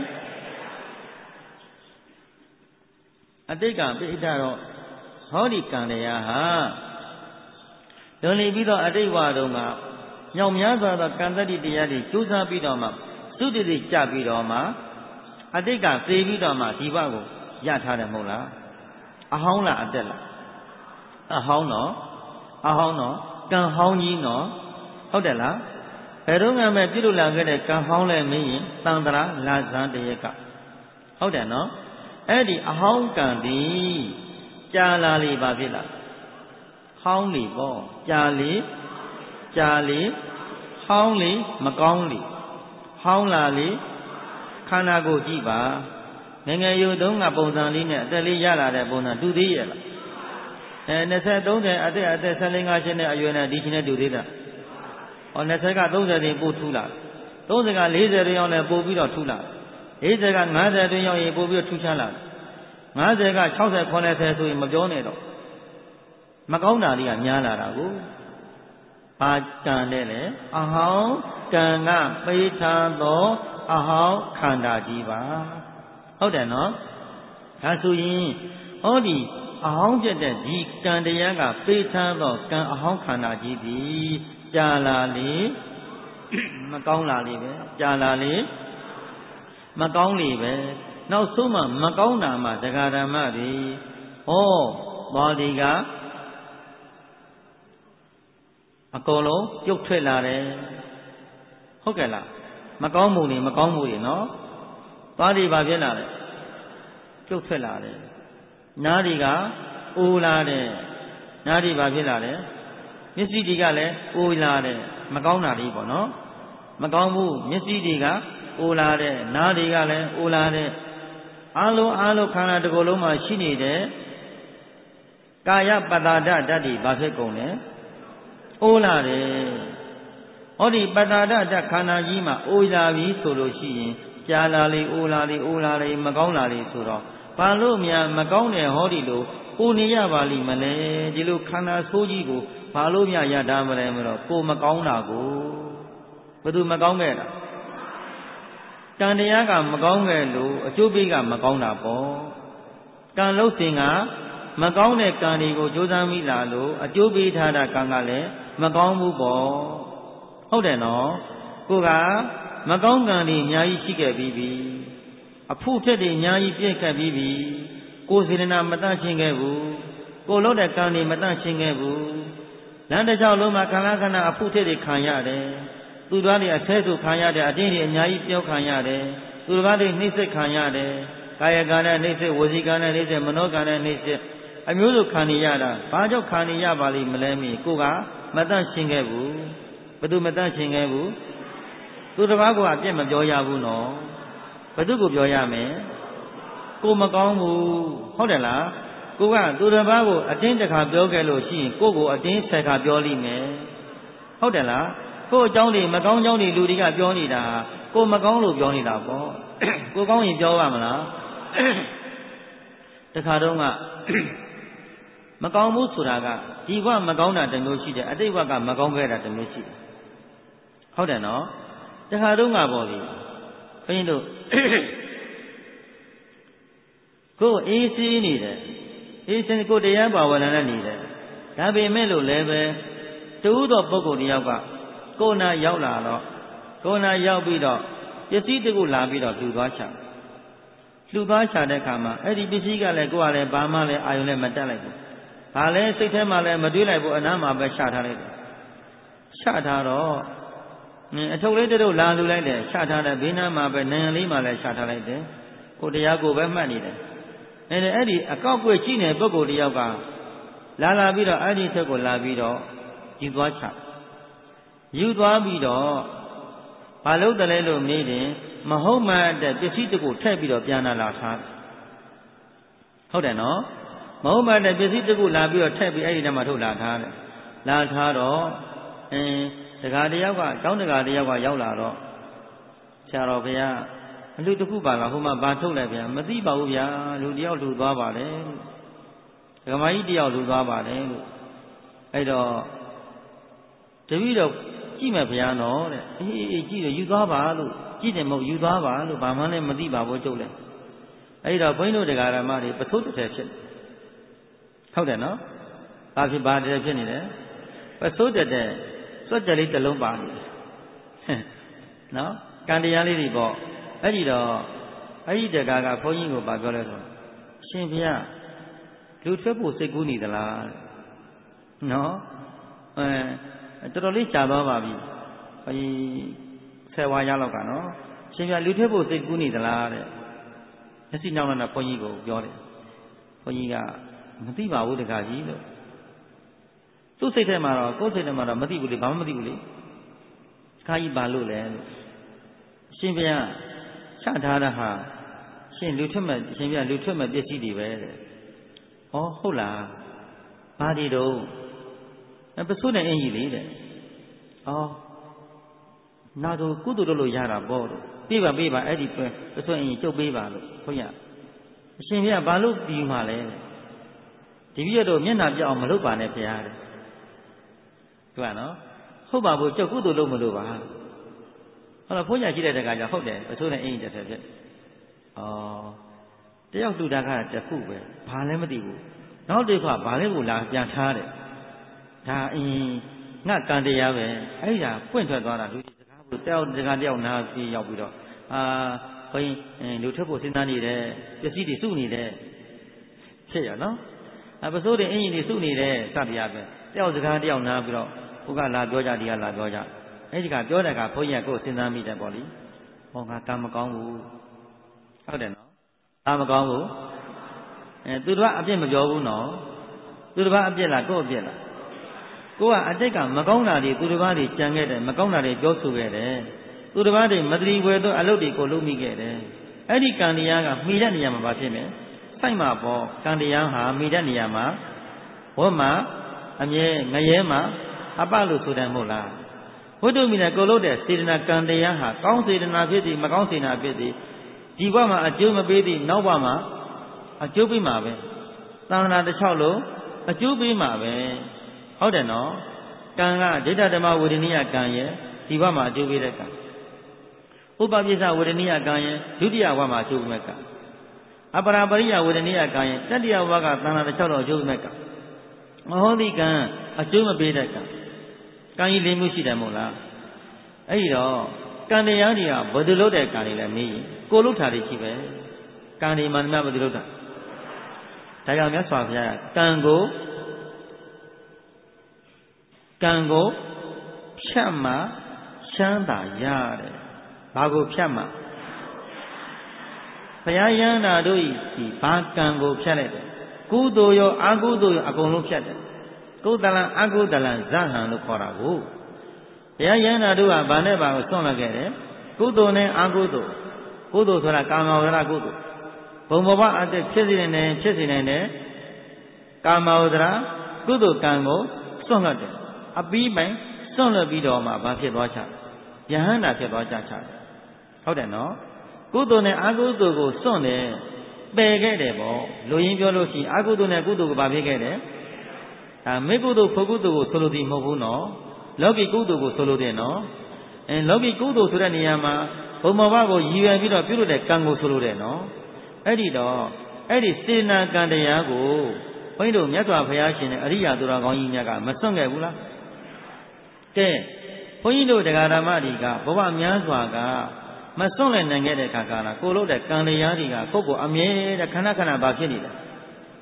အတိတ်ကပေးထားတော့ဟောဒီကံတရားဟာလွန်လီပြီးတော့အတိတ်ဘဝတုန်းကညောင်များစွာသောကံတတ္တိတရားတွေကျိုးစားပြီးတော့မှသုတ္တိကြပြီးတော့မှအတိတ်ကသေပြီးတော့မှဒီဘကိုရထားတယ်မဟုတ်လားအဟောင်းလားအသက်လားအဟောင်းတော့ကံဟောင်းကြီးနော်ဟုတ်တယ်လားဘယ်တော့မှပြုလုပ်လာခဲ့တဲ့ကံဟောင်းလဲမင်းရင်တန်တရာလာဇန်တရက်ကဟုတ်တယ်နော်အဲ့ဒီအဟောင်းကံဒီကြာလာလေပါဖြစ်လားဟောင်းလေပေါ့ကြာလေဟောင်းလေမကောင်းလေဟောင်းလာလေခန္ဓာကိုယ်ကြည့်ပါငယ်ငယ်ရုပ်တုံးကပုံစံလေးနဲ့အသက်လေးရလာတဲ့ပုံစံတူသေးရဲ့လား20 30အသက်14 15ချင်းနဲ့အရွယ်နဲ့ဒီချင်းနဲ့တူသေးတာ20က30တင်ပို့ထူးလာ30က40တွင်ရောက်လဲပို့ပြီးတော့ထူးလာ40က50တွင်ရောက်ရင်ပို့ပြီးတော့ထူးခြားလာ50က60 80ဆိုရင်မပြောနဲ့တော့မကောင်းတာလေးကများလာတာကိုဘာကံနဲ့လဲအဟောင်းကံကပေးထားသောအဟောင်းခန္ဓာကြီးပါဟုတ်တယ်နော်ဒါဆိုရင်ဟောဒီအဟောင်းပြတဲ့ဒီကံတရားကပေးထားသောကံအဟောင်းခန္ဓာကြီးသည်ကြာလာလေမကောင်းလာလေပဲကြာလာလေမကောင်းလေပဲနောက်ဆုံးမှမကောင်းတာမှဒကာဓမ္မတွေဟောဘောဒီကအကုန်လုံးပြုတ်ထွက်လာတယ်ဟုတ်ကဲ့လားမကောင်းမှုတွေနော်သွားတွေပါဖြစ်လာတယ်ပြုတ်ထွက်လာတယ်နားတွေကအိုးလာတယ်နားတွေပါဖြစ်လာတယ်မျက်စိတွေကလည်းအိုးလာတယ်မကောင်းတာတွေပေါ့နော်မကောင်းဘူးမျက်စိတွေကအိုးလာတယ်နားတွေကလည်းအိုးလာတယ်အားလုံးခန္ဓာတစ်ခုလုံးမှာရှိနေတဲ့ကာယပတ္တာဒဓာတ်တွေဘာဖြစ်ကုန်လဲအိုးလာတယ်ဟောဒီပတ္တာဒဓာတ်ခန္ဓာကြီးမှာအိုးလာပြီဆိုလို့ရှိရင်ကြာလာလေအိုးလာလေမကောင်းလာလေဆိုတော့ဘာလို့များမကောင်းတဲ့ဟောဒီလိုအိုနေရပါလိမ့်မလဲဒီလိုခန္ဓာဆိုးကြီးကိုဘာလို့များရတာမလဲမလို့ကိုမကောင်းတာကိုဘယ်သူမကောင်းခဲ့တာကံတရားကမကောင်းခဲ့လို့အကျိုးပေးကမကောင်းတာပေါ့ကံလုံးစင်ကမကောင်းတဲ့ကံတွေကိုကြိုးစားမိလာလို့အကျိုးပေးထားတာကံကလည်းမကောင်းဘူးပေါ့ဟုတ်တယ်နော်ကိုကမကောင်းကံတွေအများကြီးရှိခဲ့ပြီးပြီအဖို့ထက်တွေအများကြီးပြည့်ခတ်ပြီးပြီကိုယ်စေတနာမတတ်ရှင်းခဲ့ဘူးကိုယ်လုပ်တဲ့ကံတွေမတတ်ရှင်းခဲ့ဘူးလမ်းတစ်လျှောက်လုံးမှာခန္ဓာအဖို့ထက်တွေခံရတယ်သူတို့တွေအဆဲဆိုခံရတယ်အတင်းတွေအများကြီးပြောခံရတယ်သူတို့တွေနှိမ့်ဆက်ခံရတယ်ကာယကံနဲ့နှိမ့်ဆက်ဝစီကံနဲ့နှိမ့်ဆက်မနောကံနဲ့နှိမ့်ဆက်အမျိုးစုခံရတာဘာကြောင့်ခံရပါလိမ့်မလဲမီကိုကမတတ်ရှင်းခဲ့ဘူးဘယ်သူမတတ်ရှင်းခဲ့ဘူးသူတစ်ပါးကအပြည့်မပြောရဘူးနော်ဘယ်သူကိုပြောရမလဲကိုမကောင်းဘူးဟုတ်တယ်လားကိုကသူတစ်ပါးကိုအတင်းတစ်ခါပြောခဲ့လို့ရှိရင်ကိုအတင်း10ခါပြောလိမ့်မယ်ဟုတ်တယ်လားကိုအကြောင်းတွေမကောင်းကြောင်းတွေလူတွေကပြောနေတာကိုမကောင်းလို့ပြောနေတာပေါ့ကိုကောင်းရင်ပြောပါမလားတခါတော့ကမကောင်းဘူးဆိုတာကဒီဘဝမကောင်းတာတမျိုးရှိတယ်အတိတ်ဘဝကမကောင်းခဲ့တာတမျိုးရှိတယ်ဟုတ်တယ်နော်တခါတော့ကပေါ့လေဘုန်းကြီးတို့ကိုအေးစီးနေတယ်အေးစင်ကိုတရားပါဝနာနဲ့နေတယ်ဒါပေမဲ့လို့လည်းပဲတူသောပုဂ္ဂိုလ်တယောက်ကကိုယ်နာရောက်လာတော့ကိုယ်နာရောက်ပြီးတော့ပစ္စည်းတခုလာပြီးတော့လှူသွားချတဲ့အခါမှာအဲ့ဒီပစ္စည်းကလည်းကိုယ်ကလည်းဘာမှလည်းအာယုံနဲ့မတက်လိုက်ဘူးဘာလဲစိတ်ထဲမှာလည်းမတွေးလိုက်ဘူးအနားမှာပဲချထားလိုက်တယ်ချထားတော့အထုပ်လေးတို့လာလူလိုက်တယ်ချထားတယ်ဘေးနားမှာပဲနံရံလေးမှာလည်းချထားလိုက်တယ်ကိုတရားကိုပဲမှတ်နေတယ်အဲ့ဒီအကောက်ကွယ်ရှိနေတဲ့ပုဂ္ဂိုလ်တယောက်ကလာပြီးတော့အဲ့ဒီထက်ကိုလာပြီးတော့ယူသွားချယူသွားပြီးတော့ဘာလို့တလဲလို့မေးတယ်မဟုတ်မှတဲ့ပစ္စည်းတကူထည့်ပြီးတော့ပြန်လာထားဟုတ်တယ်နော်မဟုတ်မှတဲ့ပစ္စည်းတကူလာပြီးတော့ထည့်ပြီးအဲ့ဒီထဲမှာထုတ်လာထားတယ်လာထားတော့တက္ကရာတယောက်ကကျောင်းတက္ကရာတယောက်ကရောက်လာတော့ဆရာတော်ဘုရားအလူတခုပါလားဟိုမှာဘာထုတ်လိုက်ဗျာမသိပါဘူးဗျာလူတယောက်လူသွားပါတယ်ဒကမကြီးတယောက်လူသွားပါတယ်လို့အဲ့တော့တပည့်တော်ကြည့်မယ်ဗျာနော်တဲ့အေးကြည့်တယ်ယူသွားပါလို့ကြည့်တယ်မဟုတ်ယူသွားပါလို့ဘာမှလည်းမသိပါဘူးကျုပ်လည်းအဲ့တော့ဘုန်းကြီးတို့တရားဓမ္မတွေပစိုးတည်းဖြစ်ဟုတ်တယ်နော်ဘာဖြစ်ပါတည်းဖြစ်နေတယ်ပစိုးတည်းစွတ်ကြလေးတစ်လုံးပါနေတယ်နော်ကံတရားလေးတွေပေါ့အဲ့ဒီတော့အဲ့ဒီတက္ကကဘုန်းကြီးကိုပြောလဲဆိုအရှင်ဘုရားလူထွက်ဖို့စိတ်ကူးနေသလားနော်တော်တော်လေးကြာသွားပါပြီ10 ဝါရလောက်ကနော်ရှင်ပြလူထွက်ဖို့စိတ်ကူးနေသလားတဲ့လက်စီနောက်တော့ဘုန်းကြီးကိုပြောတယ်ဘုန်းကြီးကမသိပါဘူးတခါကြီးလို့သူ့စိတ်ထဲမှာတော့ကိုယ်စိတ်ထဲမှာတော့မသိဘူးလေဘာမှမသိဘူးလေခါကြီးပါလို့လဲလို့ရှင်ပြချထားတာဟာရှင်လူထွက်မဲ့ရှင်ပြလူထွက်မဲ့ပစ္စည်းတွေပဲတဲ့ဩဟုတ်လားဘာဒီတော့ပစိုးနဲ့အင်ကြီးလေးတဲ့ဩနာတို့ကုသိုလ်လုပ်လို့ရတာပေါ့လို့ပေးပါအဲ့ဒီပစိုးအင်ကြီးကျုပ်ပေးပါလို့ဘုရားအရှင်ပြဘာလို့ပြီးမှလဲဒီပြည့်တော့မျက်နှာပြောက်အောင်မလုပ်ပါနဲ့ဘုရားတဲ့သူကနော်ဟုတ်ပါဘူးကျုပ်ကုသိုလ်လုပ်မလို့ပါဟုတ်လားဘုရားရှိတဲ့တခါကျဟုတ်တယ်ပစိုးနဲ့အင်ကြီးတစ်ဖြစ်တယောက်လူတာကတစ်ခုပဲဘာလဲမသိဘူးနောက်တစ်ခါဘာလဲကိုလာပြန်ထားတယ်ဒါငါကံတရားပဲအဲ့ဒါပွင့်ထွက်သွားတာလူကြီးစကားဘူးတယောက်နားပြီးရောက်ပြီးတော့ဘုန်းကြီးလူထွက်ဖို့စဉ်းစားနေတယ်ပစ္စည်းတွေစုနေတယ်ဖြစ်ရနော်ပစိုးတွေအင်ကြီးတွေစုနေတယ်စတရားပဲတယောက်စကားတယောက်နားပြီးတော့ဘုကလာပြောကြဒီကလာပြောကြအဲ့ဒီကပြောတဲ့ကဘုန်းကြီးကကိုယ်စဉ်းစားမိတယ်ပေါ့လေဟောငါကံမကောင်းဘူးဟုတ်တယ်နော်မကောင်းဘူးသူတို့ကအပြစ်မပြောဘူးနော်သူတို့ကအပြစ်လားကိုယ့်အပြစ်လားကိုကအတိတ်ကမကောင်းတာတွေသူတို့ဘာတွေကြံခဲ့တယ်မကောင်းတာတွေပြောဆိုခဲ့တယ်သူတို့ဘာတွေမတရီဝဲသောအလုပ်တွေကိုလုပ်မိခဲ့တယ်အဲ့ဒီကံတရားကမှီတဲ့နေရာမှာဘာဖြစ်လဲစိုက်မှာပေါ့ကံတရားဟာမှီတဲ့နေရာမှာဝတ်မှာအမြဲငရဲမှာအပလို့ဆိုတယ်မဟုတ်လားဝိတ္တုမိနဲ့ကိုလို့တဲ့စေတနာကံတရားဟာကောင်းစေတနာဖြစ်သည်မကောင်းစေတနာဖြစ်သည်ဒီဘဝမှာအကျိုးမပေးသည်နောက်ဘဝမှာအကျိုးပေးမှာပဲသံဃာတစ်လျှောက်လုံးအကျိုးပေးမှာပဲဟုတ်တယ်နော်ကံကဒိဋ္ဌဓမ္မဝေဒနိယကံရဲ့ဒီဘဝမှာအကျိုးပေးတဲ့ကံဥပပိစ္ဆဝေဒနိယကံရဲ့ဒုတိယဘဝမှာအကျိုးပေးမဲ့ကံအပရာပရိယဝေဒနိယကံရဲ့တတိယဘဝကသံဃာတစ်လျှောက်လုံးအကျိုးပေးမဲ့ကံမဟုတ်သည်ကံအကျိုးမပေးတဲ့ကံကံကြီး၄မျိုးရှိတယ်မဟုတ်လားအဲ့ဒီတော့ကံတရားတွေကဘယ်သူလုပ်တဲ့ကံတွေလဲမေးရင်ကိုလုပ်တာတွေရှိပဲကံတွေမှန်မှန်ဘယ်သူလုပ်တာဒါကြောင့်မြတ်စွာဘုရားကံကိုဖြတ်မှချမ်းသာရတယ်ဘာကိုဖြတ်မှဘုရားယန္တာတို့ဤဒီဘာကံကိုဖြတ်လိုက်တယ်ကုသိုလ်ရောအကုသိုလ်ရောအကုန်လုံးဖြတ်တယ်ကုသလံအကုသလံဇဟံလို့ခေါ်တာကိုဘုရားယန္တာတို့ကဗာနဲ့ဗာကိုဆွန့်လွတ်ခဲ့တယ်ကုသိုလ်နဲ့အကုသိုလ်ကုသိုလ်ဆိုတာကာမဝရကုသိုလ်ဘုံဘဝအတ္တဖြစ်စေနိုင်တယ်ကာမဝဒရာကုသိုလ်ကံကိုစွန့်လွတ်တယ်အပြီးပိုင်းစွန့်လွတ်ပြီးတော့မှဘာဖြစ်သွားချယဟန္တာဖြစ်သွားချဟုတ်တယ်နော်ကုသိုလ်နဲ့အကုသိုလ်ကိုစွန့်တယ်ပယ်ခဲ့တယ်ပေါ့လူရင်းပြောလို့ရှိရင်အကုသိုလ်နဲ့ကုသိုလ်ကိုဘာဖြစ်ခဲ့တယ်ဒါမေကုသိုလ်ဖို့ကုသိုလ်ကိုဆိုလိုသည်မဟုတ်ဘူးနော်လောကီကုသိုလ်ကိုဆိုလိုတယ်နော်လောကီကုသိုလ်ဆိုတဲ့နေရာမှာဘုံဘဝကိုရည်ရွယ်ပြီးတော့ပြုလုပ်တဲ့ကံကိုဆိုလိုတယ်နော်အဲ့ဒီတော့အဲ့ဒီစေနာကံတရားကိုဘုန်းကြီးတို့မြတ်စွာဘုရားရှင်နဲ့အရိယာသူတော်ကောင်းကြီးများကမစွန့်ခဲ့ဘူးလားကဲဘုန်းကြီးတို့တရားဓမ္မတွေကဘဝများစွာကမစွန့်လည်းနိုင်ခဲ့တဲ့အခါကလာကိုလို့တဲ့ကံတရားတွေကကိုယ့်ကိုအမြဲတည်းခဏခဏဘာဖြစ်နေလဲ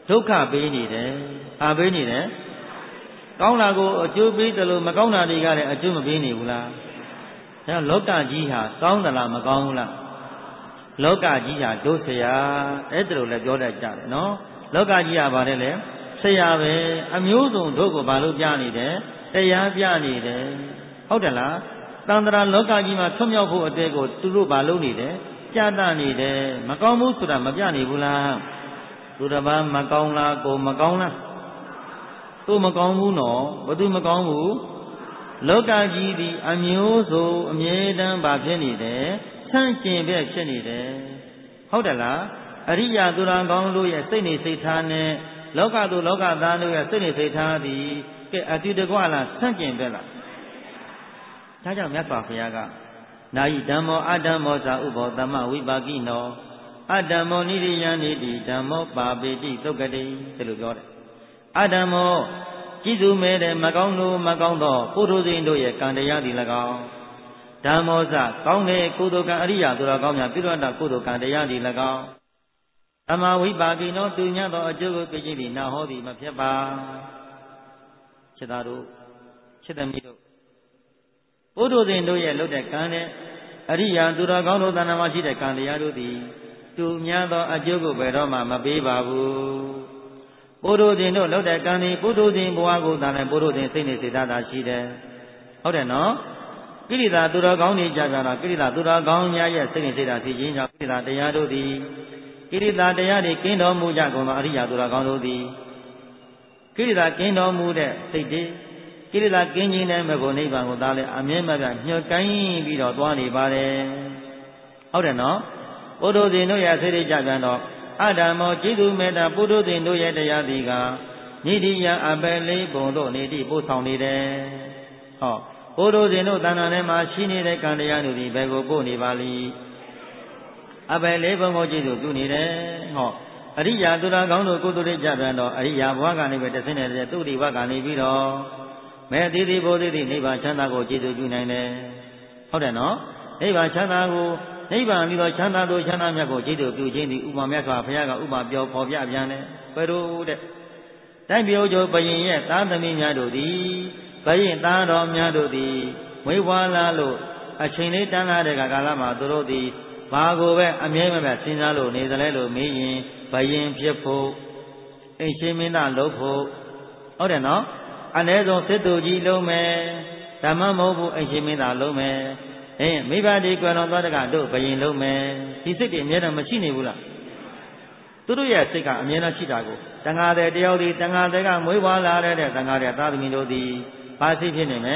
ဒုက္ခပေးနေတယ်အာပေးနေတယ်ကောင်းတာကိုအကျိုးပေးတယ်လို့မကောင်းတာတွေကလည်းအကျိုးမပေးနေဘူးလားဒါလောကကြီးဟာကောင်းသလားမကောင်းဘူးလားလောကကြီးဟာဒုစရာအဲ့ဒါလိုလည်းပြောတတ်ကြတယ်နော်လောကကြီးဟာဗါတယ်လေဆရာပဲအမျိုးစုံတို့ကိုဘာလို့ပြနေတယ်တရားပြနေတယ်ဟုတ်တယ်လားတန်ត្រာလောကကြီးမှာထွတ်မြောက်ဖို့အတဲ့ကိုသူတို့ဘာလုပ်နေတယ်ပြသနေတယ်မကောင်းဘူးဆိုတာမပြနေဘူးလားသူတစ်ပါးမကောင်းလားကိုမကောင်းလားသူမကောင်းဘူးနော်ဘသူမကောင်းဘူးလောကကြီးဒီအမျိုးစုံအမြဲတမ်းဘာဖြစ်နေတယ်ဆန့်ကျင်ဘက်ဖြစ်နေတယ်ဟုတ်တယ်လားအရိယာသူတော်ကောင်းတို့ရဲ့စိတ်နေစိတ်ထားနဲ့လောကသူလောကသားတို့ရဲ့စိတ်နေစိတ်ထားသည်ကဲအတူတကွလားဆန့်ကျင်ဘက်လားဒါကြောင့်မြတ်စွာဘုရားကနာယိဓမ္မောအဓမ္မောသာဥဘောသမဝိပါကိနောအဓမ္မောနိရိယနိတိဓမ္မောပါပေတိသုတ်ကတိဒီလိုပြောတယ်အဓမ္မောကြည်သူမဲတဲ့မကောင်းသောပုထုဇဉ်တို့ရဲ့ကံတရားသည်၎င်းဓမ္မောစကောင်းတဲ့ကုသိုလ်ကံအရိယာသူတော်ကောင်းများပြုတော်တာကုသိုလ်ကံတရားသည်၎င်းအမဝိပါကိနောသူညသောအကျိုးကိုပြခြင်းသည်နာဟောသည်မဖြစ်ပါခြေသားတို့ခြေသမီးတို့ပုထုဇဉ်တို့ရဲ့လုပ်တဲ့ကံနဲ့အရိယာသူတော်ကောင်းတို့တဏ္ဍာမှာရှိတဲ့ကံတရားတို့သည်သူများသောအကျိုးကိုဘယ်တော့မှမပေးပါဘူးပုထုဇဉ်တို့လုပ်တဲ့ကံသည်ပုထုဇဉ်ဘဝကိုသာလည်းပုထုဇဉ်စိတ်နေစိတ်ထားသာရှိတယ်ဟုတ်တယ်နော်ကိရိတာသူတော်ကောင်းတွေကြပြန်တော့ကိရိတာသူတော်ကောင်းများရဲ့စိတ်နေစိတ်ထားသိခြင်းကြောင့်ကိရိတာတရားတို့သည်ကိရိတာတရားတွေကင်းတော်မူကြကုန်သောအရိယာသူတော်ကောင်းတို့သည်ကိရိတာကင်းတော်မူတဲ့စိတ်တွေကိရိတာကင်းခြင်းနဲ့မကုန်နိဗ္ဗာန်ကိုသာလည်းအမြဲမပြတ်ညှို့ကိုင်းပြီးတော့သွားနေပါတယ်ဟုတ်တယ်နော်ပုထုဇဉ်တို့ရဲ့စိတ်တွေကြပြန်တော့အဓမ္မောจิตุမေတ္တာပုထုဇဉ်တို့ရဲ့တရားသည်ကနိတိယအပယ်လေးပုံတို့နေတိပို့ဆောင်နေတယ်ဟောပုထုဇဉ်တို့တဏ္ဍာထဲမှာရှိနေတဲ့ကံတရားတို့သည်ဘယ်ကိုပို့နေပါလိအပယ်လေးပုံကိုจิตุပြုနေတယ်ဟောအရိယာသူတော်ကောင်းတို့ကုသိုလ်တွေကြပြန်တော့အရိယာဘဝကနေပဲတဆင်းနေတဲ့သူတိဘဝကနေပြီးတော့မဲသီတိဘုဒ္ဓတိနိဗ္ဗာန်ချမ်းသာကိုจิตุပြုနိုင်တယ်ဟုတ်တယ်နော်နိဗ္ဗာန်ချမ်းသာကိုနိဗ္ဗာန်ပြီးတော့ချမ်းသာတို့ချမ်းသာမြတ်ကိုจิตุပြုခြင်းသည်ဥပမာမြတ်စွာဘုရားကဥပမာပြောပေါ်ပြပြန်တယ်ဘယ်လိုတဲ့တိုင်းပြည်ကျိုးဘယင်ရဲ့သားသမီးများတို့သည်ဘယင်သားတော်များတို့သည်ဝိဝါလာလို့အချိန်လေးတန်းလာတဲ့ကာလမှာသူတို့သည်ဘာကိုပဲအမြဲမပြတ်စဉ်းစားလို့နေသလဲလို့မေးရင်ဘယင်ဖြစ်ဖို့အိမ်ရှင်မင်းသားလုပ်ဖို့ဟုတ်တယ်နော်အ ਨੇ ဆုံးစစ်သူကြီးလုံးမယ်ဓမ္မမဟုတ်ဘူးအိမ်ရှင်မင်းသားလုံးမယ်မိဘဒီကွယ်တော်သောတကတို့ဘယင်လုံးမယ်ဒီစိတ်တွေအမြဲတမ်းမရှိနေဘူးလားသူတို့ရဲ့စိတ်ကအမြဲတမ်းရှိတာကိုတန်ဃာတဲ့တယောက်ဒီတန်ဃာတဲ့ကမွေးဖွားလာတဲ့တန်ဃာတဲ့သားသမီးတို့သည်ဘာစိတ်ဖြစ်နေမလဲ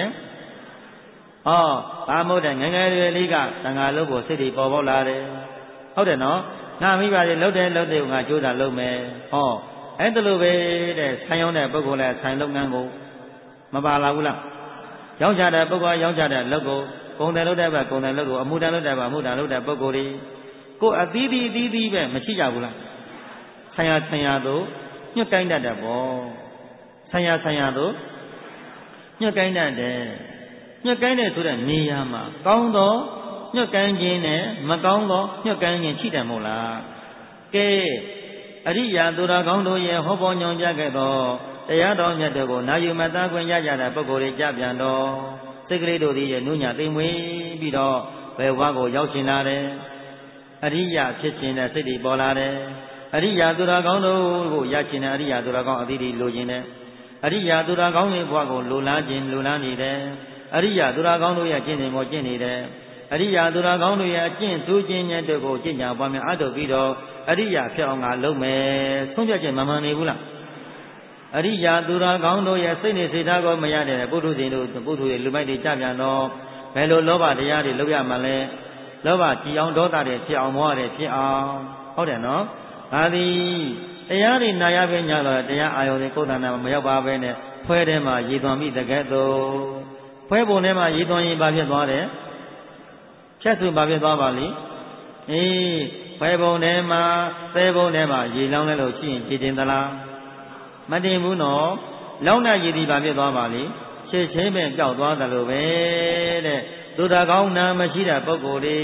ဘာမို့တဲ့ငယ်ငယ်လေးကတန်ဃာလုံးကိုစိတ်တွေပေါ်ပေါက်လာတယ်ဟုတ်တယ်နော်ငါမိဘတွေလှုပ်တယ်ငါကြိုးစားလုပ်မယ်အဲ့ဒါလိုပဲတဲ့ဆိုင်ရောက်တဲ့ပုဂ္ဂိုလ်လည်းဆိုင်လုပ်ငန်းကိုမပါလာဘူးလားရောင်းချတဲ့ပုဂ္ဂိုလ်ရောင်းချတဲ့လုပ်ကိုကုန်တယ်လုပ်တဲ့ဘက်ကုန်တယ်လုပ်ကိုအမှုတန်လုပ်တဲ့ဘက်အမှုတန်လုပ်တဲ့ပုဂ္ဂိုလ်တွေကိုအသီးသီးပဲမရှိကြဘူးလားဆိုင်ရာတို့ညှို့ကိုင်းတတ်တယ်ပေါ့ဆိုင်ရာတို့ညှို့ကိုင်းတတ်တယ်ညှို့ကိုင်းတယ်ဆိုတဲ့နေရာမှာကောင်းသောညှို့ကိုင်းခြင်းနဲ့မကောင်းသောညှို့ကိုင်းခြင်းရှိတယ်မို့လားကဲအရိယာသူတော်ကောင်းတို့ရဲ့ဟောပေါ်ညွှန်ကြားခဲ့သောတရားတော်မြတ်တို့ကိုနာယူမသားခွင့်ရကြတဲ့ပုဂ္ဂိုလ်တွေကြပြန်တော့စိတ်ကလေးတို့သည်ရဲ့နုညသိမ်မွေးပြီးတော့ဘယ်ဘဝကိုရောက်ရှင်လာတယ်အရိယာဖြစ်ခြင်းနဲ့စိတ်တွေပေါ်လာတယ်အရိယာသူတော်ကောင်းတို့ကိုရခြင်းနဲ့အရိယာသူတော်ကောင်းအသီးတွေလိုခြင်းနဲ့အရိယာသူတော်ကောင်းရဲ့ဘဝကိုလိုလားခြင်းလိုလားနေတယ်အရိယာသူတော်ကောင်းတို့ရဲ့ကျင့်စဉ်ကိုကျင့်နေတယ်အရိယာသူတော်ကောင်းတို့ရဲ့အကျင့်သူကျင့်တဲ့တို့ကိုကျင့်ကြံပွားများအထုတ်ပြီးတော့အရိယာဖြစ်အောင်ငါလုပ်မယ်ဆုံးဖြတ်ခြင်းမမှန်နေဘူးလားအရိယာသူတော်ကောင်းတို့ရဲ့စိတ်နေစိတ်ထားကိုမရတဲ့ပုထုဇဉ်တို့ပုထုဇဉ်လူမိုက်တွေကြပြန်တော့ဘယ်လိုလောဘတရားတွေလုပ်ရမှလဲလောဘကြည်အောင်ဒေါသတွေဖြစ်အောင်မောဟတွေဖြစ်အောင်ဟုတ်တယ်နော်ဒါသည်တရားတွေနာရပဲညာတော့တရားအာယုန်တွေကိုယ်တဏ္ဍာမရောက်ပါပဲနဲ့ဖွဲထဲမှာရည်သွန်မိတကဲ့သို့ဖွဲပုံထဲမှာရည်သွန်ရင်ဘာဖြစ်သွားတယ်ဖြတ်စုဘာဖြစ်သွားပါလိဖွဲပုံထဲမှာသဲပုံထဲမှာရေလောင်းလဲလို့ရှိရင်ကြည်တင်သလားမတင်ဘူးနော်လောင်းတဲ့ရည်ဒီဘာဖြစ်သွားပါလိချက်ချင်းပဲကြောက်သွားတယ်လို့ပဲတဲ့သူတော်ကောင်းနာမရှိတဲ့ပုဂ္ဂိုလ်တွေ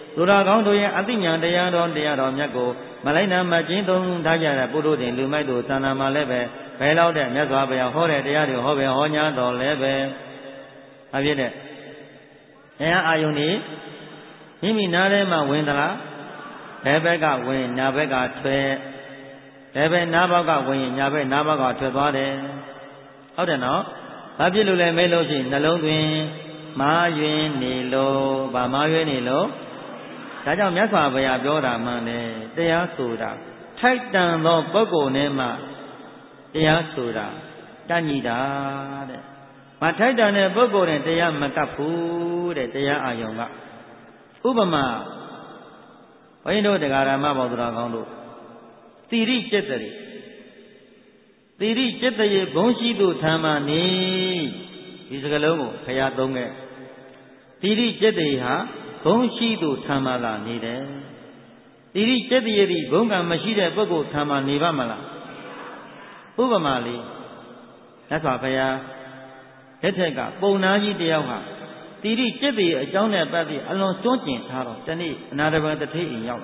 သူတော်ကောင်းတို့ရဲ့အသိဉာဏ်တရားတော်မြတ်ကိုမလိုက်နာမကျင့်သုံးထားကြတဲ့ပုထုဇဉ်လူမိုက်တို့သာနာမှာလည်းပဲဘယ်လောက်တဲ့မြတ်စွာဘုရားဟောတဲ့တရားတွေဟောပဲဟောညာတော်လည်းပဲအဖြစ်တဲ့တရားအာယုန်ဒီမိမိနားထဲမှာဝင်သလားဘယ်ဘက်ကဝင်နာဘက်ကထွက်ဘယ်ဘက်နားဘောက်ကဝင်ရင်ညာဘက်နားဘောက်ကထွက်သွားတယ်ဟုတ်တယ်နော်ဘာဖြစ်လို့လဲမေးလို့ရှိရင်နှလုံးသွင်းမာယွင်နေလို့ဗာမာယွင်နေလို့ဒါကြောင့်မြတ်စွာဘုရားပြောတာမှန်တယ်တရားဆိုတာထိုက်တန်သောပုဂ္ဂိုလ်နဲ့မှတရားဆိုတာတန်ညီတာတဲ့မထိုက်တန်တဲ့ပုဂ္ဂိုလ်နဲ့တရားမကပ်ဘူးတဲ့တရားအာယုံကဥပမာဘုန်းကြီးတို့တရားဓမ္မဘောဓတော်ကောင်းတို့သီရိจิตတိသီရိจิตရေဘုံရှိသူထာမနေဒီစကားလုံးကိုခရသုံးခဲ့သီရိจิตရေဟာဘုံရှိသူထာမလာနေတယ်သီရိจิตရေဒီဘုံကမရှိတဲ့ပုဂ္ဂိုလ်ထာမနေပါမလားဥပမာလေးလက်စွာဘုရားလက်ထက်ကပုံနာကြီးတယောက်ဟာသီရိจิตရေအကြောင်းနဲ့ပတ်ပြီးအလွန်ကျွမ်းကျင်ထားတော့တနေ့အနာတပံတထေးအိမ်ရောက်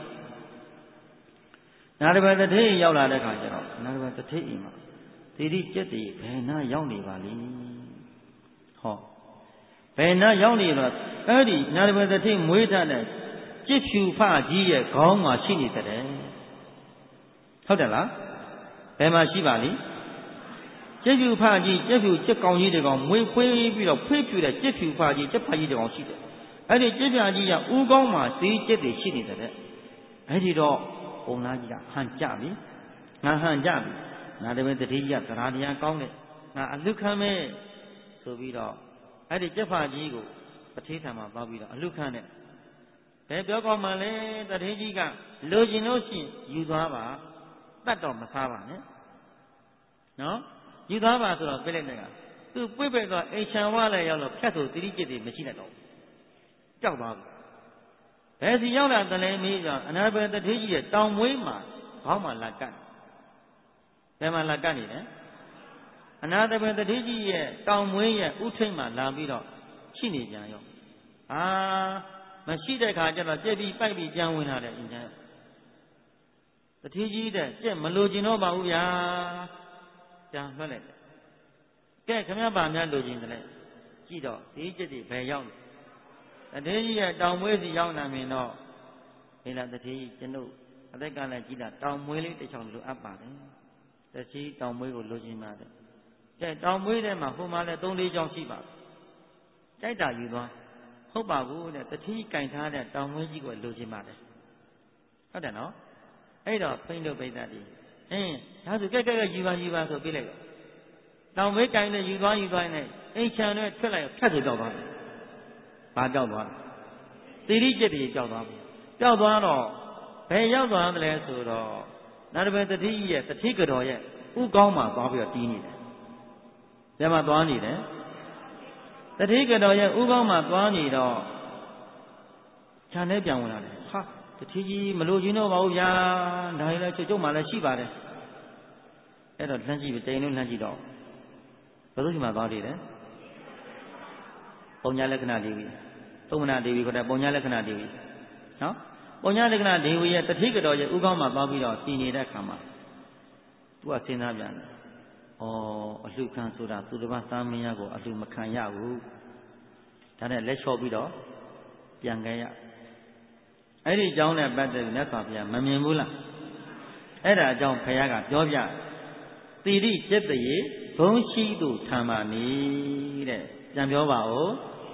နာတပံတထေးအိမ်ရောက်လာတဲ့ခါကျတော့နာတပံတထေးအိမ်မှာသီရိจิตရေဘယ်နာရောက်နေပါလိမ့်ဟောဘယ်နာရောက်နေတော့အဲ့ဒီနာတပံတထေးမွေးထားတဲ့จิตဖြူဖကြီးရဲ့ခေါင်းမှာရှိနေတယ်ဟုတ်တယ်လားဘယ်မှာရှိပါလိမ့်จิตဖြူဖကြီးจิตဖြူจิตကောင်ကြီးတကောင်မွေးဖွေးပြီးတော့ဖွေးဖြူတဲ့จิตဖြူဖကြီးจิตဖကြီးတကောင်ရှိတယ်အဲ့ဒီจิตဖြူကြီးကဥကောင်းမှာသီရိจิตတွေရှိနေတယ်အဲ့ဒီတော့ဘုံသားကြီးကဟန်ကြပြီငါဟန်ကြပြီငါတပည့်တတိယသရာတရားကောင်းတဲ့ငါအလုခံမဲ့ဆိုပြီးတော့အဲ့ဒီจิตဖကြီးကိုတထေးထံမှာသွားပြီးတော့အလုခံတဲ့ဘယ်ပြောကောင်းမှလဲတထေးကြီးကလိုချင်လို့ရှိရင်ယူသွားပါတတ်တော့မစားပါနဲ့နော်ယူသွားပါဆိုတော့ပြလိုက်တဲ့ကသူပြိပက်တော့အိမ်ချံဝါလည်းရောက်တော့ဖြတ်ဆိုတိတိကျကျမရှိတတ်တော့ကြောက်သွားပြီဘယ်စီရောက်လာတလဲမေးကြအနာဘယ်တထေးကြီးရဲ့တောင်မွေးမှာခေါင်းမှာလာကတ်ဘယ်မှာလာကတ်နေလဲအနာဘယ်တထေးကြီးရဲ့တောင်မွေးရဲ့ဥထိတ်မှာလာပြီးတော့ရှိနေပြန်ရောမရှိတဲ့ခါကျတော့ကြက်ပြီးပိုက်ပြီးပြန်ဝင်လာတယ်အင်းချမ်းတထေးကြီးတဲ့ကြက်မလိုချင်တော့ပါဘူးဗျာကြာမှတ်လိုက်တယ်ကဲခမရပါများလိုချင်တယ်လေကြည့်တော့ဒီကြက်တွေဘယ်ရောက်လဲတထေးကြီးရဲ့တောင်မွေးစီရောက်လာမြင်တော့ဟိလာတထေးကြီးကျွန်ုပ်အသက်ကလည်းကြည့်တာတောင်မွေးလေးတစ်ချောင်းလိုအပ်ပါတယ်တထေးတောင်မွေးကိုလိုချင်ပါတယ်ကဲတောင်မွေးထဲမှာဟိုမှာလည်း 3-4 ချောင်းရှိပါကြိုက်တာယူသွားဟုတ်ပါဘူးတဲ့တထေးကင်ထားတဲ့တောင်မွေးကြီးကိုလိုချင်ပါတယ်ဟုတ်တယ်နော်အဲ့တော့ဖိန်းတို့ပိဿတိဒါဆိုကဲယူပါဆိုပြလိုက်တောင်မွေးကင်နဲ့ယူသွားနဲ့အိမ်ချံနဲ့ထွက်လိုက်ဖြတ်ဆိုကြောက်သွားတယ်ဘာကြောက်သွားသီရိจิตတွေကြောက်သွားပြီကြောက်သွားတော့ဘယ်ရောက်သွားသလဲဆိုတော့နာတပယ်တတိရဲ့တတိကတော်ရဲ့ဥကောင်းမှာသွားပြီးတော့တီးနေတယ်။ဒါမှသွားနေတယ်။တတိကတော်ရဲ့ဥကောင်းမှာသွားနေတော့ခြံထဲပြန်ဝင်လာတယ်။ဟာတတိကြီးမလို့ချင်းတော့ပါဘူးဗျာ။ဒါလည်းကျုပ်မှလည်းရှိပါတယ်။အဲ့တော့လှမ်းကြည့်ပြီတိန်လို့လှမ်းကြည့်တော့ဘယ်လိုရှိမှသွားသေးတယ်။ပုံညာလက္ခဏာဒေဝီသုံးမနာဒေဝီခေါ်တဲ့ပုံညာလက္ခဏာဒေဝီနော်ပုံညာလက္ခဏာဒေဝီရဲ့တတိကတော်ရဲ့ဥကောင်းမှာသွားပြီးတော့တည်နေတဲ့အခါမှာသူကစဉ်းစားပြန်တယ်။အလှခံဆိုတာသူတစ်ပါးသားမင်းရကိုအလှမခံရဘူး။ဒါနဲ့လက်လျှော့ပြီးတော့ပြန်ခဲ့ရ။အဲ့ဒီအကြောင်းနဲ့ပတ်သက်ပြီးမြတ်စွာဘုရားမမြင်ဘူးလား။အဲ့ဒါအကြောင်းဘုရားကပြောပြသီရိจิตရေဘုံရှိသူထာမနီတဲ့ပြန်ပြောပါဦး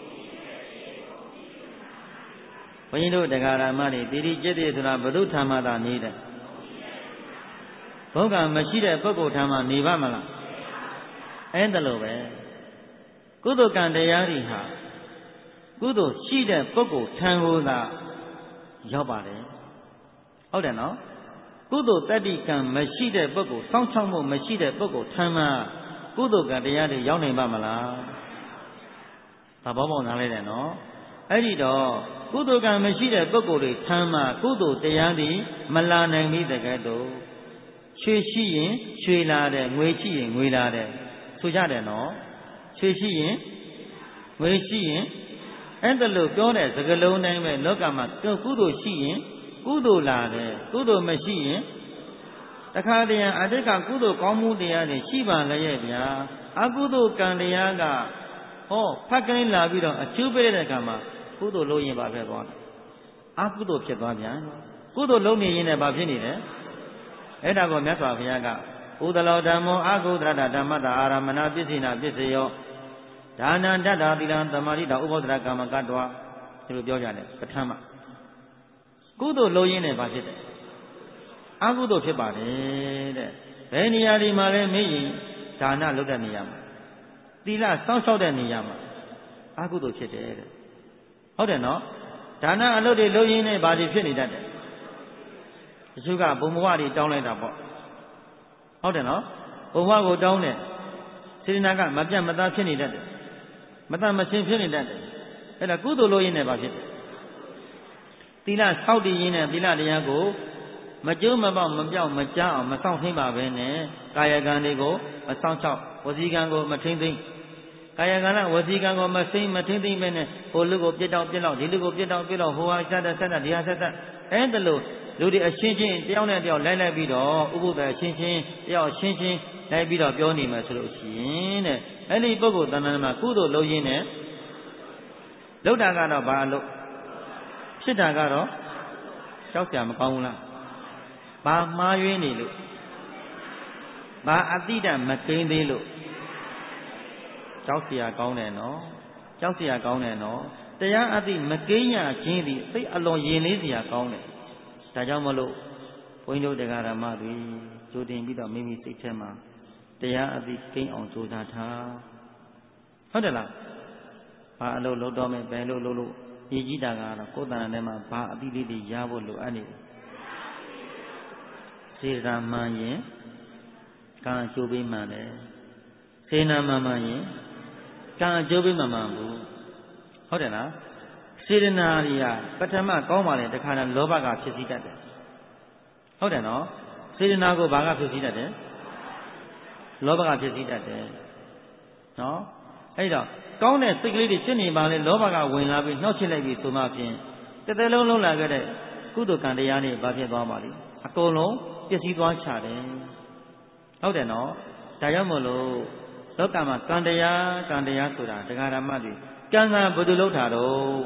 ဘုန်းကြီးတို့တရားဓမ္မတွေသီရိจิตရေဆိုတာဘု து ထာမတာနေတဲ့ဘုံကမရှိတဲ့ပုဂ္ဂိုလ်ထာမနေပါမလားအဲ့ဒါလိုပဲကုသိုလ်ကံတရားတွေဟာကုသိုလ်ရှိတဲ့ပုဂ္ဂိုလ်ထံကိုသာရောက်ပါတယ်ဟုတ်တယ်နော်ကုသိုလ်တတ္တိကံမရှိတဲ့ပုဂ္ဂိုလ်စောင့်ရှောက်မှုမရှိတဲ့ပုဂ္ဂိုလ်ထံမှာကုသိုလ်ကံတရားတွေရောက်နိုင်ပါမလားဒါဘောပေါက်နားလိုက်တယ်နော်အဲ့ဒီတော့ကုသိုလ်ကံမရှိတဲ့ပုဂ္ဂိုလ်တွေထမ်းမှာကုသိုလ်တရားတွေမလာနိုင်ပြီတကယ်တော့ရွှေရှိရင်ရွှေလာတယ်ငွေရှိရင်ငွေလာတယ်ဆိုကြတယ်နော်ရွှေရှိရင်ငွေရှိရင်အဲ့ဒါလို့ပြောတဲ့စကားလုံးတိုင်းပဲလောကမှာကုသိုလ်ရှိရင်ကုသိုလ်လာတယ်ကုသိုလ်မရှိရင်တခါတည်းအတိတ်ကကုသိုလ်ကောင်းမှုတရားတွေရှိပါလေရဲ့ဗျာအကုသိုလ်ကံတရားကဟောဖတ်ကလေးလာပြီးတော့အကျိုးပေးတဲ့အခါမှာကုသိုလ်လုပ်ရင်ပါပဲသွားတယ်အကုသိုလ်ဖြစ်သွားပြန်ကုသိုလ်လုပ်နေရင်လည်းဘာဖြစ်နေလဲအဲ့ဒါကိုမြတ်စွာဘုရားကဥဒလောဓမ္မောအကုသရဓမ္မတာအာရမဏပစ္စိနာပစ္စယောဒါနံတတ္တာသီလံသမာဓိတာဥပ္ပဒရကာမကတ္တဝဒီလိုပြောကြတယ်ပဋ္ဌာန်းမှာကုသိုလ်လုပ်ရင်လည်းဘာဖြစ်တယ်အကုသိုလ်ဖြစ်ပါတယ်တဲ့ဘယ်နေရာဒီမှာလဲမေးရင်ဒါနလုပ်တဲ့နေရာမှာသီလစောင့်ရှောက်တဲ့နေရာမှာအကုသိုလ်ဖြစ်တယ်တဲ့ဟုတ်တယ်နော်ဒါနအလုပ်တွေလုပ်ရင်းနဲ့ဘာတွေဖြစ်နေတတ်တယ်တချို့ကဘုံဘဝတွေတောင်းလိုက်တာပေါ့ဟုတ်တယ်နော်ဘုံဘဝကိုတောင်းတယ်စေတနာကမပြတ်မသားဖြစ်နေတတ်တယ်မတတ်မချင်းဖြစ်နေတတ်တယ်အဲ့ဒါကုသိုလ်လုပ်ရင်းနဲ့ဘာဖြစ်တယ်သီလစောင့်တည်ရင်းနဲ့သီလတရားကိုမကျိုးမပေါက်မပြောက်မကြားအောင်မဆောင်ထိန်ပါပဲနဲ့ကာယကံတွေကိုမဆောင်ချောက်ဝစီကံကိုမထိန်သိမ့်ကာယကံနဲ့ဝစီကံကိုမစိမ့်မထိန်သိမ့်ပဲနဲ့ဟိုလူကိုပြစ်တော့ပြစ်တော့ဒီလူကိုပြစ်တော့ပြစ်တော့ဟိုဟာဆက်တဲ့ဒီဟာဆက်တဲ့အဲ့ဒါလို့လူတွေအချင်းချင်းတယောက်နဲ့တယောက်လိုက်ပြီးတော့ဥပုသ္တအချင်းချင်းတယောက်အချင်းချင်းလိုက်ပြီးတော့ပြောနေမှာဆိုလို့ရှိရင်တဲ့အဲ့ဒီပုဂ္ဂိုလ်တဏ္ဍာမှာကုသိုလ်လုပ်ရင်းနဲ့လုပ်တာကတော့ဘာလို့ဖြစ်တာကတော့ကြောက်ကြမကောင်းဘူးလားဘာမှားယွင်းနေလို့ဘာအတိတ်မကိန်းသေးလို့ကြောက်เสียကောင်းတယ်နော်ကြောက်เสียကောင်းတယ်နော်တရားအတိမကိန်းရခြင်းသည်သိအလွန်ရင်လေးเสียကောင်းတယ်ဒါကြောင့်မလို့ဘုန်းကြီးတို့တရားဓမ္မတွေကြိုတင်ပြီးတော့မိမိစိတ်ထဲမှာတရားအတိကိန်းအောင်ကြိုးစားထားဟုတ်တယ်လားဘာအလုပ်လုပ်တော့မယ်ဘယ်လိုလုပ်လို့ရည်ကြီးတာကတော့ကိုယ်တဏ္ဍာထဲမှာဘာအတိလေးတွေရဖို့လိုအပ်နေတယ်စေတနာမှန်ရင်ကံအကျိုးပေးမှန်တယ်စေနာမှန်ရင်ကံအကျိုးပေးမှန်ဘူးဟုတ်တယ်လားစေတနာတွေကပထမကောင်းပါလေတခါတည်းလောဘကဖြစ်စီတတ်တယ်ဟုတ်တယ်နော်စေတနာကိုဘာကဖြစ်စီတတ်တယ်လောဘကဖြစ်စီတတ်တယ်နော်အဲ့တော့ကောင်းတဲ့စိတ်ကလေးတွေဖြစ်နေပါလေလောဘကဝင်လာပြီးနှောက်ချစ်လိုက်ပြီးဆိုမှဖြင့်တစ်သက်လုံးလုံးလာခဲ့တဲ့ကုသိုလ်ကံတရားတွေဘာဖြစ်သွားပါလိမ့်အကုန်လုံးပျက်စီးသွားချတယ်ဟုတ်တယ်နော်ဒါကြောင့်မို့လို့လောကမှာကံတရားဆိုတာတရားဓမ္မတွေကံကဘယ်သူလုပ်တာတော့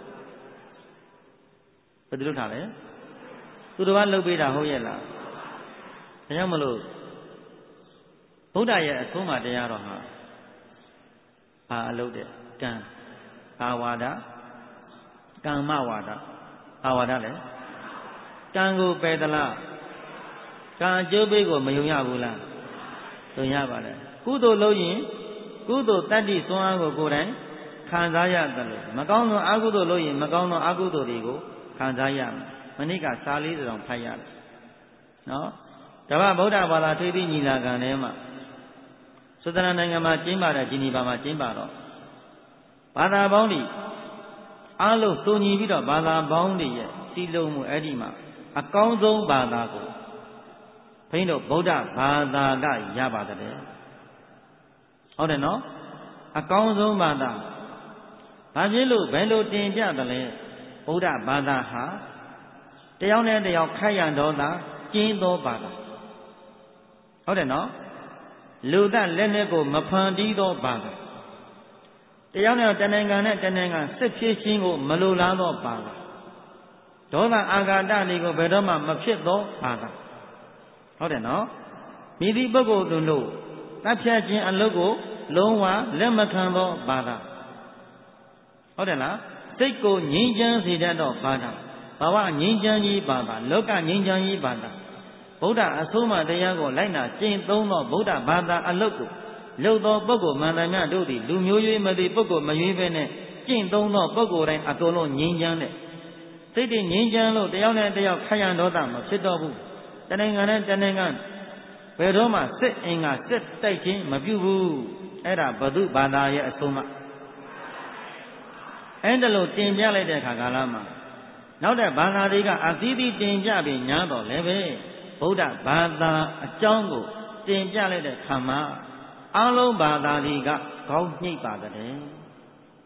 ဘယ်သူလုပ်တာလဲသူတော်ဘာလုပ်ပေးတာဟုတ်ရဲ့လားဒါကြောင့်မလို့ဗုဒ္ဓရဲ့အဆုံးအမတရားတော်ဟာဘာအလုပ်တဲ့ကံဘာဝါဒကမ္မဝါဒဘာဝါဒလဲကံကိုပယ်သလားကံအကျိုးပေးကိုမယုံရဘူးလားယုံရပါလေကုသိုလ်လုပ်ရင်ကုသိုလ်တတ္တိစွမ်းအားကိုကိုယ်တိုင်ခံစားရတယ်လို့မကောင်းသောအကုသိုလ်လုပ်ရင်မကောင်းသောအကုသိုလ်တွေကိုခံစားရမယ်မနေ့ကစာလေးစုံဖတ်ရတယ်နော်တပတ်ဗုဒ္ဓဘာသာထိပ်သီးညီလာခံထဲမှာဆွစ်ဇာလန်နိုင်ငံမှာကျင်းပတဲ့ဂျီနီဗာမှာကျင်းပတော့ဘာသာပေါင်းတွေအားလုံးစုံညီပြီးတော့ဘာသာပေါင်းတွေရဲ့စီလုံးမှုအဲ့ဒီမှာအကောင်းဆုံးဘာသာကိုဘုန်းကြီးတို့ဗုဒ္ဓဘာသာကရပါတယ်ဟုတ်တယ်နော်အကောင်းဆုံးဘာသာဘာဖြစ်လို့ဘယ်လိုတင်ပြတယ်လဲဗုဒ္ဓဘာသာဟာတယောက်နဲ့တယောက်ခိုက်ရန်တော်သာကျင်းသောဘာသာဟုတ်တယ်နော်လူသားလက်နဲ့ကိုမဖန်တီးသောဘာသာတယောက်နဲ့တနိုင်ငံနဲ့တနိုင်ငံစစ်ဖြစ်ခြင်းကိုမလိုလားသောဘာသာဒေါသအာဃာတတွေကိုဘယ်တော့မှမဖြစ်သောဘာသာဟုတ်တယ်နော်မိသည့်ပုဂ္ဂိုလ်တို့တပ်ဖြတ်ခြင်းအလုပ်ကိုလုံးဝလက်မခံသောဘာသာဟုတ်တယ်လားစိတ်ကိုငြိမ်းချမ်းစေတတ်သောဘာသာဘာဝငြိမ်းချမ်းကြီးဘာသာလောကငြိမ်းချမ်းကြီးဘာသာဗုဒ္ဓအဆုံးအမတရားကိုလိုက်နာကျင့်သုံးသောဗုဒ္ဓဘာသာအလုပ်ကိုလုပ်သောပုဂ္ဂိုလ်မှန်သမျှတို့သည်လူမျိုးရွေးမသိပုဂ္ဂိုလ်မရွေးဘဲနဲ့ကျင့်သုံးသောပုဂ္ဂိုလ်တိုင်းအကုန်လုံးငြိမ်းချမ်းတဲ့စိတ်တည်ငြိမ်းချမ်းလို့တယောက်နဲ့တယောက်ခိုက်ရန်ဒေါသမဖြစ်တော့ဘူးတနိုင်ငံနဲ့တနိုင်ငံဘယ်တော့မှစစ်အင်္ဂါစစ်တိုက်ခြင်းမပြုဘူးအဲ့ဒါဘု து ဘာသာရဲ့အဆုံးအမအဲ့ဒါလို့တင်ပြလိုက်တဲ့အခါကာလမှာနောက်တဲ့ဘာသာတွေကအသီးသီးတင်ပြပြီးညားတော့လည်းပဲဗုဒ္ဓဘာသာအကြောင်းကိုတင်ပြလိုက်တဲ့ခါမှာအလုံးဘာသာတွေကခေါင်းညှိပ်ပါတယ်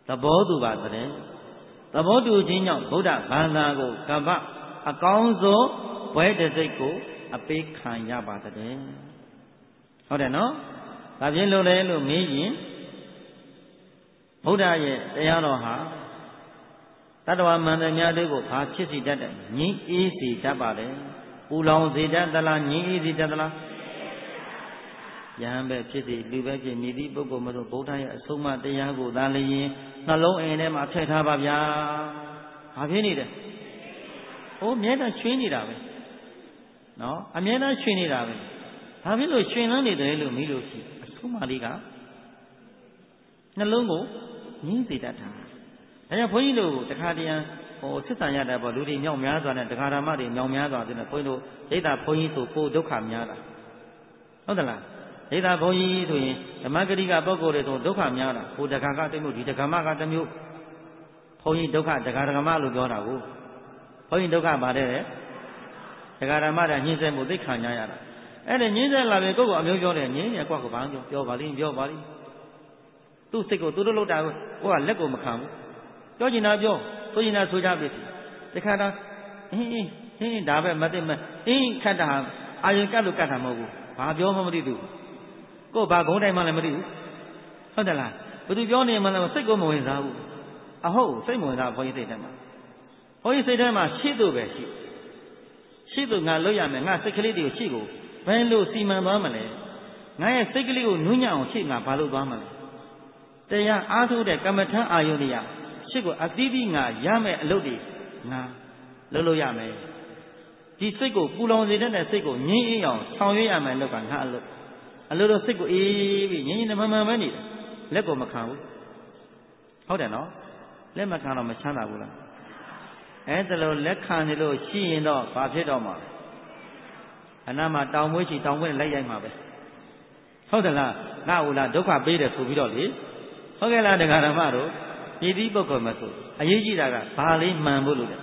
သဘောတူပါတဲ့သဘောတူခြင်းကြောင့်ဗုဒ္ဓဘာသာကိုကမ္ဘာအကောင်းဆုံးဘွဲတစ်စိတ်ကိုအပေးခံရပါတဲ့ဟုတ်တယ်နော်ဒါဖြင့်လို့လဲလို့မေးရင်ဗုဒ္ဓရဲ့တရားတော်ဟာတတ္တဝါမန္တများတို့ကိုဘာဖြစ်စေတတ်တယ်ငြိမ်းအေးစေတတ်ပါတယ်ပူလောင်စေတတ်သလားငြိမ်းအေးစေတတ်သလားယဟန်ပဲဖြစ်စေလူပဲဖြစ်မြည်သည့်ပုဂ္ဂိုလ်မလို့ဗုဒ္ဓရဲ့အဆုံးအမတရားကိုသာလျင်နှလုံးအိမ်ထဲမှာထည့်ထားပါဗျာဘာဖြစ်နေတယ်ဟိုမြဲတမ်းရွှင်နေတာပဲနော်အမြဲတမ်းရွှင်နေတာပဲဘာဖြစ်လို့ရွှင်လန်းနေတယ်လို့မေးလို့ရှိအဆုံးအမလေးကနှလုံးကိုငြိမ်းစေတတ်တာဒါကြောင့်ဘုန်းကြီးတို့တခါတည်းဟိုစစ်တန်ရတဲ့ပေါ့လူတွေမြောက်များစွာနဲ့တရားဓမ္မတွေမြောက်များစွာဆိုနေဘုန်းကြီးတို့ဒိဋ္ဌဘုန်းကြီးဆိုပိုဒုက္ခများတာဟုတ်သလားဒိဋ္ဌဘုန်းကြီးဆိုရင်ဓမ္မဂရိကပုဂ္ဂိုလ်တွေဆိုဒုက္ခများတာဟိုတခါကတမျိုးဒီတခါမှကတမျိုးဘုန်းကြီးဒုက္ခတခါဓမ္မလို့ပြောတာကိုဘုန်းကြီးဒုက္ခပါတယ်တခါဓမ္မတာညှင်းဆဲမှုသိခံကြရတာအဲ့ဒါညှင်းဆဲလာပြီကိုယ့်ကိုအမျိုးပြောတယ်ညင်းရကွက်ကိုဘာပြောပါလိမ့်ပြောပါလိမ့်သူ့စိတ်ကိုသူတို့လောက်တာကိုကလက်ကိုမခံဘူးပြောချင်တာပြောဆိုချင်တာဆိုကြပြီတခါတော့ဟင်းဒါပဲမသိမခတ်တာအာယုံကတ်လို့ကတ်တာမဟုတ်ဘူးဘာပြောမှမသိဘူးကို့ဘာဂုံးတိုင်းမှလည်းမသိဘူးဟုတ်တယ်လားဘယ်သူပြောနေမှလည်းစိတ်ကိုမဝင်စားဘူးအဟုတ်စိတ်မဝင်စားဘုန်းကြီးစိတ်ထဲမှာဘုန်းကြီးစိတ်ထဲမှာရှိသူပဲရှိသူငါလွတ်ရမယ်ငါစိတ်ကလေးတွေကိုရှိကိုဘယ်လိုစီမံသွားမလဲငါရဲ့စိတ်ကလေးကိုနူးညံ့အောင်ရှိငါဘာလို့သွားမလဲတရားအားထုတ်တဲ့ကမ္မထံအာယုန်တရားရှိကိုအသီးသီးငါရမယ်အလုပ်တွေငါလုပ်လို့ရမယ်ဒီစိတ်ကိုပူလောင်စေတဲ့စိတ်ကိုငြိမ်းအေးအောင်ဆောင်ရွက်ရမယ်လို့ကငါအလုပ်တော့စိတ်ကိုအေးပြီးငြိမ်းငြိမ်းမှန်ပဲနေတယ်လက်ကိုမခံဘူးဟုတ်တယ်နော်လက်မခံတော့မချမ်းသာဘူးလားအဲ့ဒါလို့လက်ခံနေလို့ရှိရင်တော့ဘာဖြစ်တော့မှာအနာမှာတောင်မွေးချီတောင်မွေးလိုက်ရိုက်မှာပဲဟုတ်တယ်လားငါ့ဟိုလားဒုက္ခပေးတယ်ဆိုပြီးတော့လေဟုတ်ကဲ့လားတရားဓမ္မတို့ပြည်သီးပုဂ္ဂိုလ်မဆိုအရေးကြီးတာကဘာလေးမှန်ဖို့လို့လဲ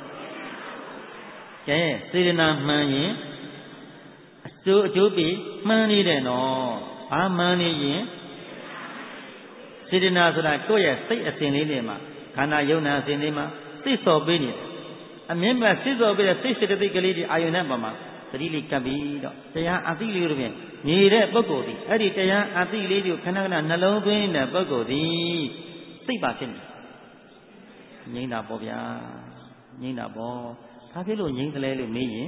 ကျဲစေတနာမှန်ရင်အကျိုးပြီးမှန်နေတယ်နော်ဘာမှန်နေရင်စေတနာဆိုတာကိုယ့်ရဲ့စိတ်အစဉ်လေးတွေမှာခန္ဓာယုံနာအစဉ်လေးမှာစိတ်စော်ပေးနေတယ်အမြင့်မြတ်စိတ်စော်ပေးတဲ့စိတ်စေတသိက်ကလေးတွေအာယုန်နဲ့ပေါ်မှာသတိလေးကပ်ပြီးတော့တရားအသိလေးတို့ဖြင့်နေတဲ့ပုဂ္ဂိုလ်ဒီအဲ့ဒီတရားအသိလေးတွေကိုခဏခဏနှလုံးသွင်းတဲ့ပုဂ္ဂိုလ်ဒီစိတ်ပါဖြစ်နေငြိမ့်တာပေါ့ဗျာငြိမ့်တာပေါ့ဘာဖြစ်လို့ငြိမ့်တယ်လဲလို့မေးရင်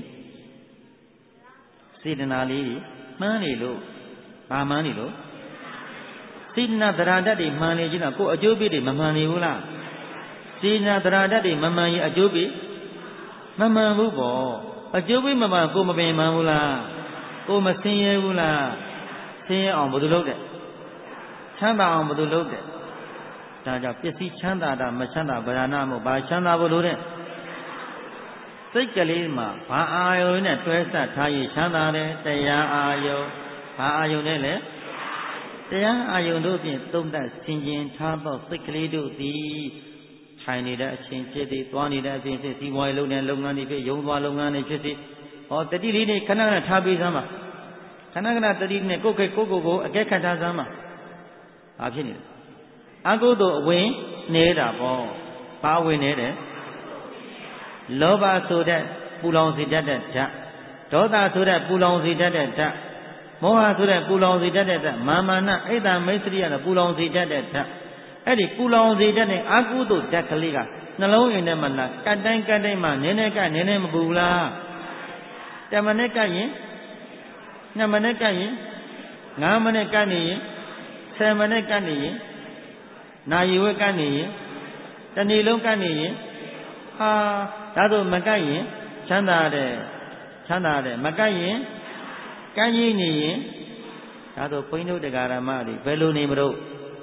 စေတနာလေးမှန်းနေလို့ဘာမှန်းနေလို့စေတနာသရဓာတ်တွေမှန်နေခြင်းတော့ကိုယ်အကျိုးပေးတွေမမှန်နေဘူးလားစေတနာသရဓာတ်တွေမမှန်ရင်အကျိုးပေးမမှန်ဘူးပေါ့အကျိုးပေးမမှန်ကိုမပင်မှန်ဘူးလားကိုမဆင်းရဲဘူးလားဆင်းရဲအောင်ဘယ်သူလုပ်တဲ့ချမ်းသာအောင်ဘယ်သူလုပ်တဲ့ဒါကြောင့်ပစ္စည်းချမ်းသာတာမချမ်းသာဗราဏမို့ဘာချမ်းသာဖို့လို့တဲ့စိတ်ကလေးမှာဘာအာယုန်နဲ့တွဲဆက်ထားရင်ချမ်းသာတယ်တရားအာယုန်ဘာအာယုန်နဲ့လဲတရားအာယုန်တို့ဖြင့်သုံးသပ်ဆင်ခြင်ထားသောစိတ်ကလေးတို့သည်ထိုင်နေတဲ့အချိန်ဖြစ်သည်သွားနေတဲ့အချိန်ဖြစ်စီးပွားရေးလုပ်တဲ့လုပ်ငန်းတွေဖြစ်ရုံးသွားလုပ်ငန်းတွေဖြစ်သည်ဟောတတိလေးတွေခဏခဏထားပေးစမ်းပါခဏခဏတတိနဲ့ကိုယ်ကိုအကဲခတ်ထားစမ်းပါဘာဖြစ်နေလဲအကုသိုလ်အဝင်နေတာပေါ့ဘာဝင်နေတယ်လောဘဆိုတဲ့ပူလောင်စေတတ်တဲ့ဓာတ်ဒေါသဆိုတဲ့ပူလောင်စေတတ်တဲ့ဓာတ်မောဟဆိုတဲ့ပူလောင်စေတတ်တဲ့ဓာတ်မာမာနအိတ်တမိတ်စရိယနဲ့ပူလောင်စေတတ်တဲ့ဓာတ်အဲ့ဒီပူလောင်စေတတ်တဲ့အကုသိုလ်ဓာတ်ကလေးကနှလုံးအိမ်ထဲမှာလားကတ်တိုင်းမှနည်းနည်းမပူလား10မိနစ်ကရင်2မိနစ်ကရင်5မိနစ်ကနေရင်10မိနစ်ကနေရင်နာရီဝက်ကနေရင်တနေ့လုံးကနေရင်ဟာဒါဆိုမကတ်ရင်ချမ်းသာတယ်မကတ်ရင်ကမ်းကြီးနေရင်ဒါဆိုဘုန်းကြီးတို့တရားဓမ္မတွေဘယ်လိုနေမလို့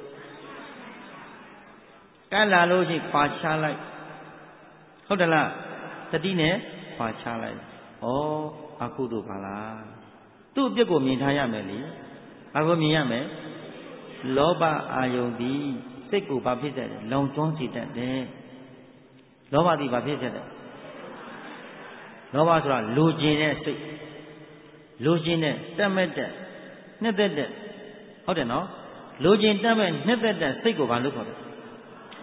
ကတ်လာလို့ရှိခွာချလိုက်ဟုတ်တယ်လားတတိနဲ့ခွာချလိုက်ဩအခုတို့ပါလားသူ့အပြစ်ကိုမြင်ထားရမယ်လေဘာကိုမြင်ရမယ်လောဘအာယုန်သည်စိတ်ကိုဘာဖြစ်တတ်လဲလောင်ကျွမ်းစေတတ်တယ်လောဘသည်ဘာဖြစ်တတ်လဲလောဘဆိုတာလိုချင်တဲ့စိတ်လိုချင်တဲ့တက်မဲ့တဲ့နှစ်သက်တဲ့ဟုတ်တယ်နော်လိုချင်တက်မဲ့နှစ်သက်တဲ့စိတ်ကိုဘာလို့ခေါ်လဲ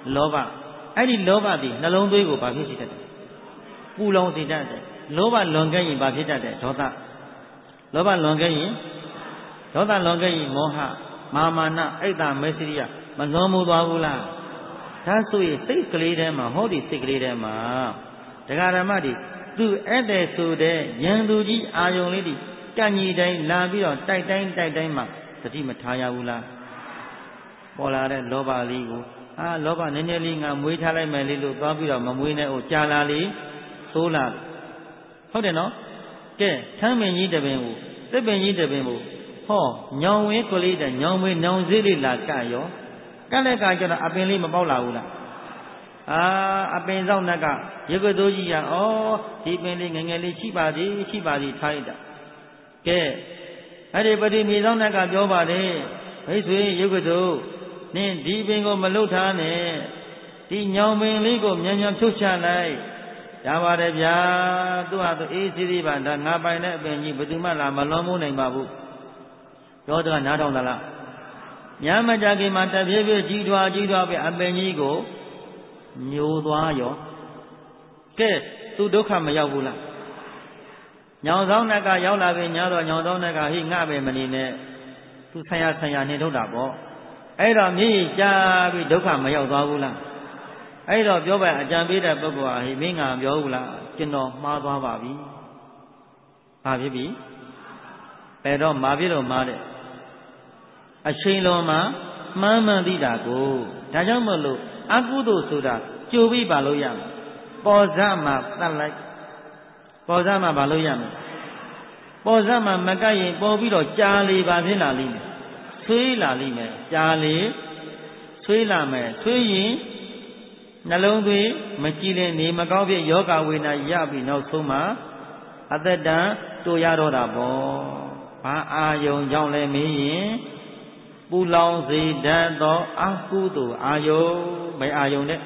လောဘအဲ့ဒီလောဘဒီနှလုံးသွေးကိုဘာဖြစ်စေတတ်တယ်ပူလောင်စေတတ်တယ်လောဘလွန်ခဲ့ရင်ဘာဖြစ်တတ်တယ်ဒေါသလောဘလွန်ခဲ့ရင်ဒေါသလွန်ခဲ့ရင်မောဟမာမာနအိတ်တမေစရိယမလွန်မှုသွားဘူးလားဒါဆိုရင်စိတ်ကလေးထဲမှာဟောဒီစိတ်ကလေးထဲမှာတရားဓမ္မတွေသူအဲ့တဲ့ဆိုတဲ့ဉာဏ်သူကြီးအာယုံလေးတွေကံကြီးတိုင်းလာပြီးတော့တိုက်တိုင်းမှသတိမထားရဘူးလားပေါ်လာတဲ့လောဘလေးကိုလောဘနည်းနည်းလေးငါမွေးထားလိုက်မယ်လေးလို့သွားပြီးတော့မမွေးနဲ့ဟိုကြာလာလေသိုးလာဟုတ်တယ်နော်ကဲထမ်းပင်ကြီးတပင်ကိုသစ်ပင်ကြီးတပင်ကိုဟောညောင်ဝင်းကလေးတဲ့ညောင်ဝင်းညောင်စည်းလေးလာကရောကလည်းကကြတော့အပင်လေးမပေါက်လာဘူးလားအပင်ဆောင်နက်ကရုပ်ကတိုးကြီးဒီပင်လေးငယ်ငယ်လေးရှိပါသေးထားလိုက်တာကဲအဲ့ဒီပတိမြေဆောင်နက်ကပြောပါတယ်မိတ်ဆွေရုပ်ကတိုးနင်းဒီပင်ကိုမလှုပ်ထားနဲ့ဒီညောင်ပင်လေးကိုမြန်မြန်ဖြုတ်ချလိုက်ရပါတယ်ဗျာသူ့ဟာသူအေးစီပါဒါငါပိုင်တဲ့အပင်ကြီးဘယ်သူမှလာမလွန်မိုးနိုင်ပါဘူးပြောတော့နားထောင်သလားညမကြခင်မှာတပြေးပြေးကြီးထွားပဲအပင်ကြီးကိုညိုသွားရောကဲသူဒုက္ခမရောက်ဘူးလားညောင်ဆောင်နက်ကရောက်လာပြီညာတော့ညောင်ဆောင်နက်ကဟိငါပဲမနေနဲ့သူဆရာနှင်ထုတ်တာပေါ့အဲ့တော့မြည်ကြပြီးဒုက္ခမရောက်သွားဘူးလားအဲ့တော့ပြောပါအကြံပေးတဲ့ပုဂ္ဂိုလ်ဟာဟိမင်းငါပြောဘူးလားကျွန်တော်မှားသွားပါပြီဘာဖြစ်ပြီဘယ်တော့မှာဖြစ်လို့မှားတဲ့အချိန်လုံးမှာမှန်မှန်သိတာကိုဒါကြောင့်မလို့အကုသိုလ်ဆိုတာကြိုပြီးပါလို့ရမယ်ပေါ်ဇမှာတတ်လိုက်ပေါ်ဇမှာပါလို့ရမယ်ပေါ်ဇမှာမကပ်ရင်ပေါ်ပြီးတော့ကြာလေပါဖြစ်လာလိမ့်မယ်ဆွေးလာလိမ့်မယ်ကြာလေဆွေးလာမယ်ဆွေးရင်နှလုံးသွေးမကြည်လင်နေမကောင်းဖြစ်ယောဂဝေဒနာရပြီးနောက်ဆုံးမှာအသက်တန်တိုရတော့တာပေါ့ဘာအာယုံကြောင့်လဲမေးရင်ပူလောင်စေတတ်သောအကုသိုလ်အာယုံဘယ်အာယုံလဲ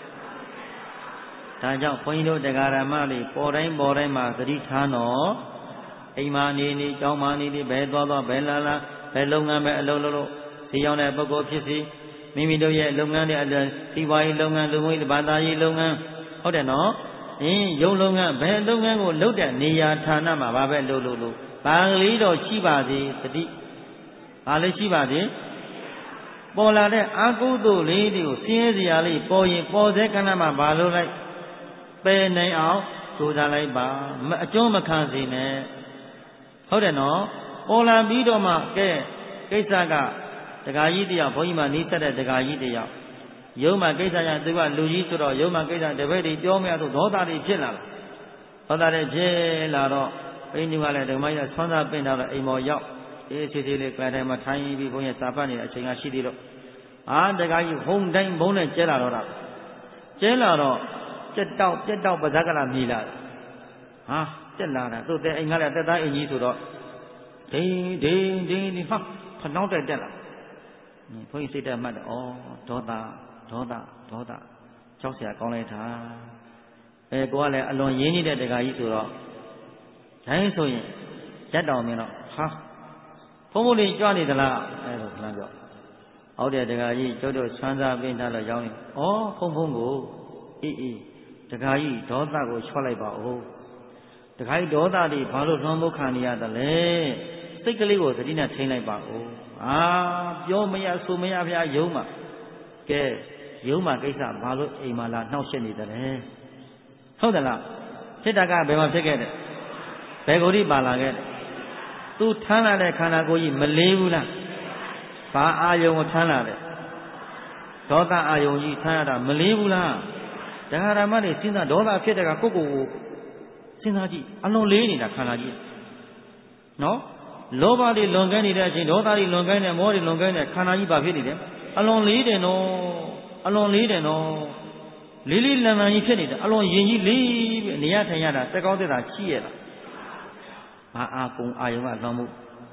ဒါကြောင့်ဘုန်းကြီးတို့တရားဓမ္မတွေပေါ်တိုင်းမှာသတိထားနော်အိမ်မာနေကျောင်းမာနေဘယ်သွားဘယ်လာဘယ်လုပ်ငန်းပဲအလုပ်လုပ်ဈေးရောက်တဲ့ပုဂ္ဂိုလ်ဖြစ်စီမိမိတို့ရဲ့လုပ်ငန်းတွေစီးပွားရေးလုပ်ငန်းလူမှုရေးဘာသာရေးလုပ်ငန်းဟုတ်တယ်နော်ရုံလုပ်ငန်းဘယ်လုပ်ငန်းကိုလုပ်တဲ့နေရာဌာနမှာဘာပဲလုပ်ဘာကလေးတော့ရှိပါသေးသတိဘာလေးရှိပါသေးပေါ်လာတဲ့အကုသိုလ်လေးတွေကိုဆင်းရဲစရာလေးပေါ်ရင်ပေါ်စေခဏမှာဘာလို့လိုက်ပယ်နိုင်အောင်ကြိုးစားလိုက်ပါအကျုံးမခံစေနဲ့ဟုတ်တယ်နော်ပေါ်လာပြီးတော့မှကဲကိစ္စကဒကာကြီးတယောက်ဘုန်းကြီးမှနီးစပ်တဲ့ဒကာကြီးတယောက်ရုံးမှာကိစ္စညာသူကလူကြီးဆိုတော့ရုံးမှာကိစ္စတပည့်တွေပြောမရတော့ဒေါသတွေဖြစ်လာဒေါသတွေဖြစ်လာတော့ဘိန်းကြီးကလည်းဓမ္မကြီးကဆွမ်းစားပင့်တော့အိမ်ပေါ်ရောက်အေးသေးလေးကလတိုင်းမှာထိုင်ပြီးဘုန်းကြီးစာပတ်နေတဲ့အချိန်ကရှိသေးတော့ဒကာကြီးဟုံတိုင်းဘုံနဲ့ကျဲလာတော့တာကျဲလာတော့ကြက်တောက်ပါဇက်ကလာမြည်လာတက်လာတာသူ့တဲ့အိမ်ကလည်းတက်သားအင်ကြီးဆိုတော့ဒိန်းဖနှောင်းတက်လာဘုန်းကြီးစိတ်တက်မှတ်တယ်ဒေါသကြောက်เสียကောင်းလိုက်တာကိုကလည်းအလွန်ရင်းနေတဲ့တက္ကကြီးဆိုတော့တိုင်းဆိုရင်ရက်တောင်မင်းတော့ဖုံးဖုံးလေးကြွနေသလားအဲ့လိုခဏပြောအောက်တဲ့တက္ကကြီးကျုပ်တို့ဆွမ်းစားပင်းထားလို့ရောင်းနေဖုံးကိုအေးတက္ကကြီးဒေါသကိုချွတ်လိုက်ပါဦးတက္ကကြီးဒေါသတွေဘာလို့လွှမ်းမိုးခံနေရတယ်လဲစိတ်ကလေးကိုသတိနဲ့ထိန်းလိုက်ပါဦးပြောမရဆိုမရဖျားယုံမှာကဲယုံမှာကိစ္စဘာလို့အိမ်မှာလာနှောက်ရှက်နေတယ်လဲဟုတ်တယ်လားဖြစ်တာကဘယ်မှာဖြစ်ခဲ့တယ်ဘယ်ကိုယ်ဒီပါလာခဲ့တယ်သူထမ်းလာတဲ့ခန္ဓာကိုယ်ကြီးမလေးဘူးလားဘာအာယုံကိုထမ်းလာတယ်ဒေါသအာယုံကြီးထမ်းရတာမလေးဘူးလားဒကာရမတွေစဉ်းစားဒေါသဖြစ်တဲ့ကကိုယ့်ကိုယ်ကိုစဉ်းစားကြည့်အလွန်လေးနေတာခန္ဓာကြီးနော်လောဘတွေလွန်ကဲနေတဲ့အချိန်ဒေါသတွေလွန်ကဲနေမောတွေလွန်ကဲနေခန္ဓာကြီးဘာဖြစ်နေတယ်အလွန်လေးတယ်နော်လေးလန်လန်ကြီးဖြစ်နေတယ်အလွန်ရင်ကြီးလေးပြီးနေရထိုင်ရတာတက်ကောင်းတက်တာရှိရလားဘာအာကုံအာယုံကလွန်မှု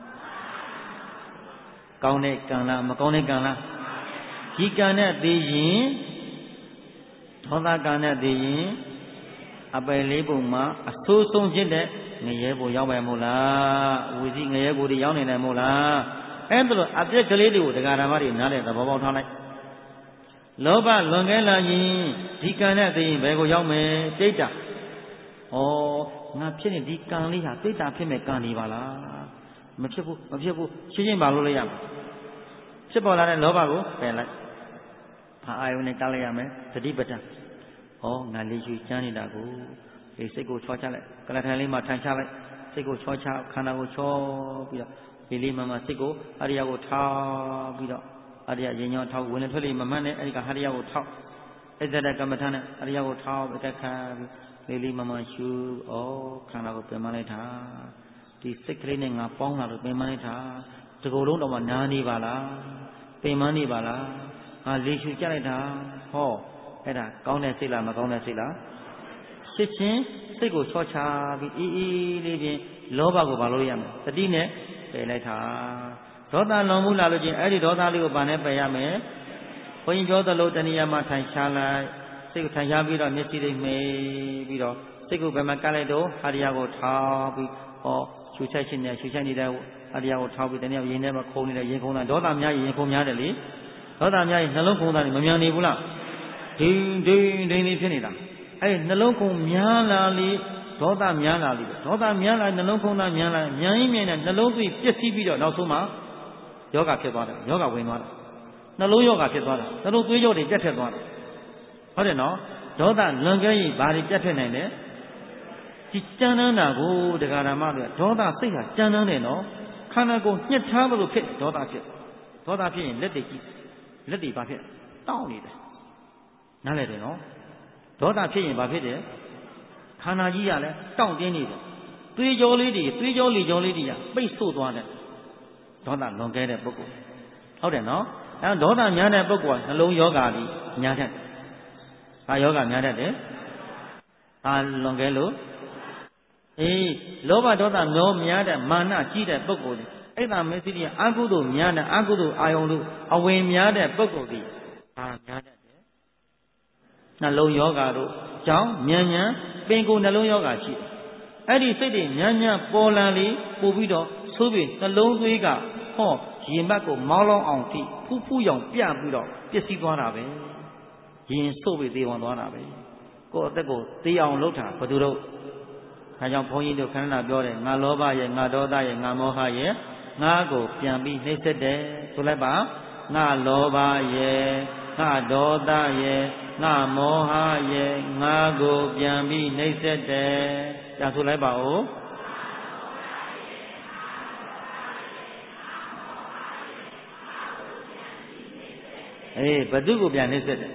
ကောင်းတဲ့ကံလားမကောင်းတဲ့ကံလားဒီကံနဲ့သိရင်ဒေါသကံနဲ့သိရင်အပယ်လေးပုံမှာအဆိုးဆုံးဖြစ်တဲ့ငရဲကိုရောက်မယ်မို့လားဝီစီငရဲကိုတွေရောက်နေတယ်မို့လားအဲ့ဒါလို့အပြက်ကလေးတွေကိုဒကာဓမ္မတွေနားတဲ့သဘောပေါက်ထားလိုက်လောဘလွန်ကဲလာရင်ဒီကံနဲ့သိရင်ဘယ်ကိုရောက်မယ်ပြိတ္တာဩငါဖြစ်နေဒီကံလေးဟာပြိတ္တာဖြစ်မဲ့ကံနေပါလားမဖြစ်ဘူးရှင်းရှင်းပါလို့လိုက်ရမယ်ဖြစ်ပေါ်လာတဲ့လောဘကိုပယ်လိုက်ဘာအာယုန်နဲ့ကလိုက်ရမယ်သတိပဋ္ဌာန်ငါလေးယူချမ်းနေတာကိုစိတ်ကိုချောချလိုက်ကလထိုင်လေးမှာထိုင်ချလိုက်စိတ်ကိုချောချခန္ဓာကိုချောပြီးတော့ဒီလေးမှစိတ်ကိုအရိယာကိုထားပြီးတော့အရိယာရင်ညောထောက်ဝင်လေထွက်လေမမှန်နဲ့အဲဒီကဟရိယာကိုထောက်ဣဇ္ဇဒကမ္မထာနဲ့အရိယာကိုထောက်အကက်ခံပြီးလေးမှရှုခန္ဓာကိုပင်မလိုက်တာဒီစိတ်ကလေးနဲ့ငါပေါင်းလာလို့ပင်မလိုက်တာဒီကိုယ်လုံးတော့မှနားနေပါလားပင်မနေပါလားငါလေးရှုကြလိုက်တာအဲ့ဒါကောင်းတဲ့စိတ်လားမကောင်းတဲ့စိတ်လားရှစ်ချင်းစိတ်ကိုချောချပြီးအေးလေးချင်းလောဘကိုဘာလို့ရမလဲတတိနဲ့ပယ်လိုက်တာဒေါသလွန်မှုလာလို့ချင်းအဲ့ဒီဒေါသလေးကိုဘာနဲ့ပယ်ရမလဲဘုန်းကြီးပြောသလိုတဏှာမှာထိုင်ရှားလိုက်စိတ်ကိုထိုင်ရှားပြီးတော့မျက်စိလေးမှိပြီးတော့စိတ်ကိုဘယ်မှာကပ်လိုက်တော့ဟာရိယာကိုထားပြီးရှူချက်ရှင်းနေရှူချက်နေတဲ့ဟာရိယာကိုထားပြီးတဏှာရင်ထဲမှာခုံနေတယ်ရင်ခုံတာဒေါသများရင်ခုံများတယ်လေဒေါသများရင်နှလုံးခုံတာမမြန်နေဘူးလားဒိန်လေးဖြစ်နေတာအဲ့နှလုံးခုံများလာလေဒေါသများလာလေဒေါသများလာနှလုံးခုံတာများလာမြန်ရင်မြန်တဲ့နှလုံးသွေးပျက်စီးပြီးတော့နောက်ဆုံးမှာယောဂဖြစ်သွားတယ်ယောဂဝင်သွားတယ်နှလုံးယောဂဖြစ်သွားတယ်နှလုံးသွေးကြောတွေပြတ်ထက်သွားတယ်ဟုတ်တယ်နော်ဒေါသလွန်ကဲရင်ဘာတွေပြတ်ထက်နိုင်လဲဒီကြမ်းတမ်းတာကိုတရားဓမ္မတွေဒေါသစိတ်ဟာကြမ်းတမ်းတယ်နော်ခန္ဓာကိုယ်ညှစ်ထားလို့ဖြစ်ဒေါသဖြစ်ရင်လက်တွေကြီးလက်တွေဘာဖြစ်တောင့်နေတယ်နားလည်တယ်နော်ဒေါသဖြစ်ရင်ဘာဖြစ်တယ်ခန္ဓာကြီးကလည်းတောင့်တင်းနေတယ်သွေးကြောလေးတွေသွေးကြောလေကြောလေးတွေကပိတ်ဆို့သွားတယ်ဒေါသလွန်ကဲတဲ့ပုဂ္ဂိုလ်ဟုတ်တယ်နော်အဲဒေါသများတဲ့ပုဂ္ဂိုလ်ကနှလုံးယောဂါကြီးများတတ်တယ်ဘာယောဂများတတ်တယ်ဘာလွန်ကဲလို့လောဘဒေါသမျောများတဲ့မာနကြီးတဲ့ပုဂ္ဂိုလ်တွေအဲ့ဒါမေသိတဲ့အကုသိုလ်များတဲ့အကုသိုလ်အာယုံတို့အဝင်များတဲ့ပုဂ္ဂိုလ်တွေဘာများတဲ့နှလုံးယောဂါတို့ကြောင့်မြန်ပင်ကိုယ်နှလုံးယောဂါရှိတယ်အဲ့ဒီစိတ်တွေမြန်ပေါ်လာလေပို့ပြီးတော့ဆိုးပြီးနှလုံးသွေးကရင်ဘတ်ကိုမောင်းလောင်းအောင်ထိဖူးရောင်ပြပြီးတော့ပျက်စီးသွားတာပဲရင်ဆိုးပြီးသေဝင်သွားတာပဲကိုယ်အသက်ကိုသေအောင်လုပ်တာဘယ်သူတို့ဒါကြောင့်ဘုန်းကြီးတို့ခန္ဓာပြောတယ်ငါလောဘရဲ့ငါဒေါသရဲ့ငါမောဟရဲ့ငါကိုပြန်ပြီးနှိမ့်ဆက်တယ်ဆိုလိုက်ပါငါလောဘရဲ့ငါဒေါသရဲ့ငါမောဟရဲ့ငါကိုပြန်ပြီးနှိမ့်ဆက်တယ်ပြန်ဆိုလိုက်ပါဦးဘသူကိုပြန်နှိမ့်ဆက်တယ်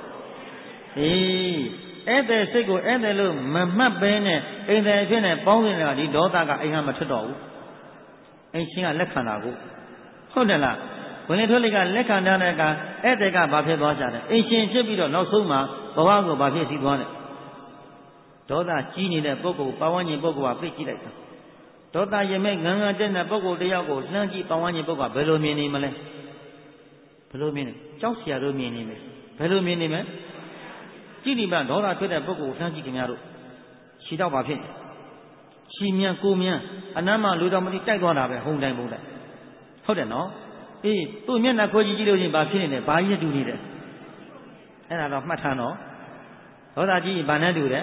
ဧည့်သည်စိတ်ကိုဧည့်သည်လို့မမှတ်ပဲနဲ့အိမ်သည်ဖြစ်နေပေါင်းနေတာဒီဒေါသကအိမ်ဟာမထွက်တော့ဘူးအိမ်ရှင်ကလက်ခံတာကိုဟုတ်တယ်လားဝင်လေထွက်လေကလက်ခံတဲ့အခါဧည့်သည်ကဘာဖြစ်သွားကြတယ်အိမ်ရှင်ဖြစ်ပြီးတော့နောက်ဆုံးမှာဘဝကိုဘာဖြစ်စီးသွားတယ်ဒေါသကြီးနေတဲ့ပုဂ္ဂိုလ်ပဝန်းကျင်ပုဂ္ဂိုလ်ကပြစ်ကြည့်လိုက်တာဒေါသရမဲ့ငန်းတဲ့ပုဂ္ဂိုလ်တယောက်ကိုလှမ်းကြည့်ပဝန်းကျင်ပုဂ္ဂိုလ်ကဘယ်လိုမြင်နေမလဲဘယ်လိုမြင်လဲကြောက်စရာတို့မြင်နေမယ်ဘယ်လိုမြင်နေမလဲကြည့်ဒီမှာဒေါသထွက်တဲ့ပုဂ္ဂိုလ်ကိုလှမ်းကြည့်ခင်ဗျားတို့ခြေတော့ဘာဖြစ်ခြေမြန်ကိုမြန်အနမ်းမှလူတော်မတိတိုက်သွားတာပဲဟုန်တိုင်းဟုတ်တယ်နော်သူ့မျက်နှာခွဲကြည့်လို့ချင်းဘာဖြစ်နေလဲဘာကြီးတူနေတယ်အဲ့ဒါတော့မှတ်ထားနော်ဒေါသကြီးဘာနဲ့တူတယ်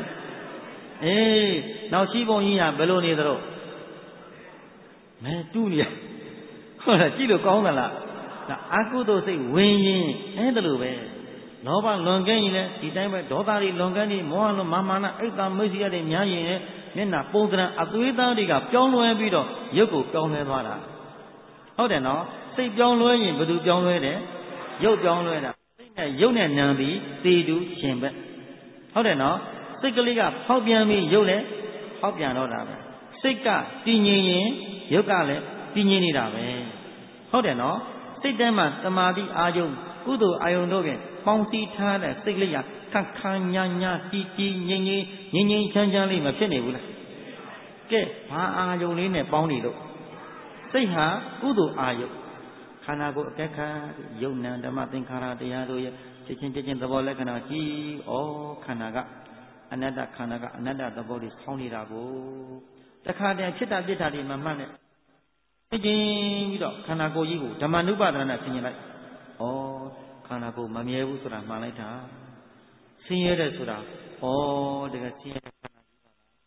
နောက်ရှိပုံကြီးကဘယ်လိုနေသလဲမဲတူးနေရဟုတ်လားကြည့်လို့ကောင်းသလားအကုသိုလ်စိတ်ဝင်ရင်အဲ့ဒါလိုပဲလောဘလွန်ကဲရင်လည်းဒီတိုင်းပဲဒေါသတွေလွန်ကဲနေမောဟလွန်မာနအိတ်တမိတ်စီရတဲ့များရင်လည်းမျက်နှာပုံသဏ္ဍာန်အသွေးသားတွေကပြောင်းလဲပြီးတော့ရုပ်ကိုပြောင်းလဲသွားတာဟုတ်တယ်နော်စိတ်ပြောင်းလဲရင်ဘယ်သူပြောင်းလဲတယ်ရုပ်ပြောင်းလဲတာစိတ်နဲ့ရုပ်နဲ့နာမ်ပြီးသေတူရှင်ပဲဟုတ်တယ်နော်စိတ်ကလေးကဖောက်ပြန်ပြီးရုပ်လည်းဖောက်ပြန်တော့တာပဲစိတ်ကတည်ငြိမ်ရင်ရုပ်ကလည်းတည်ငြိမ်နေတာပဲဟုတ်တယ်နော်စိတ်ထဲမှာသမာဓိအာယုံကုသိုလ်အာယုံတို့ဖြင့်ပေါင်းစည်းထားတဲ့စိတ်လေးကခန်းညာတီငြိမ်ချမ်းလေးမဖြစ်နေဘူးလားကဲဘာအာယုံလေးနဲ့ပေါင်းနေလို့စိတ်ဟာကုသိုလ်အာယုံခန္ဓာကိုယ်အကက်ခါယုံနံဓမ္မသင်္ခါရတရားတို့ရဲ့ချက်ချင်းသဘောလက္ခဏာကြည့်ခန္ဓာကအနတ္တခန္ဓာကအနတ္တသဘောတွေဆောင်းနေတာကိုတခါတည်းဖြစ်တာပြစ်တာတွေမမှတ်နဲ့သိချင်းပြီးတော့ခန္ဓာကိုယ်ကြီးကိုဓမ္မနုပါဒနာဆင်ញင်လိုက်ခန္ဓာကိုယ်မမြဲဘူးဆိုတာမှန်လိုက်တာဆင်းရဲတဲ့ဆိုတာဩတကယ်ဆင်းရဲတဲ့ခန္ဓာကြီးပါလား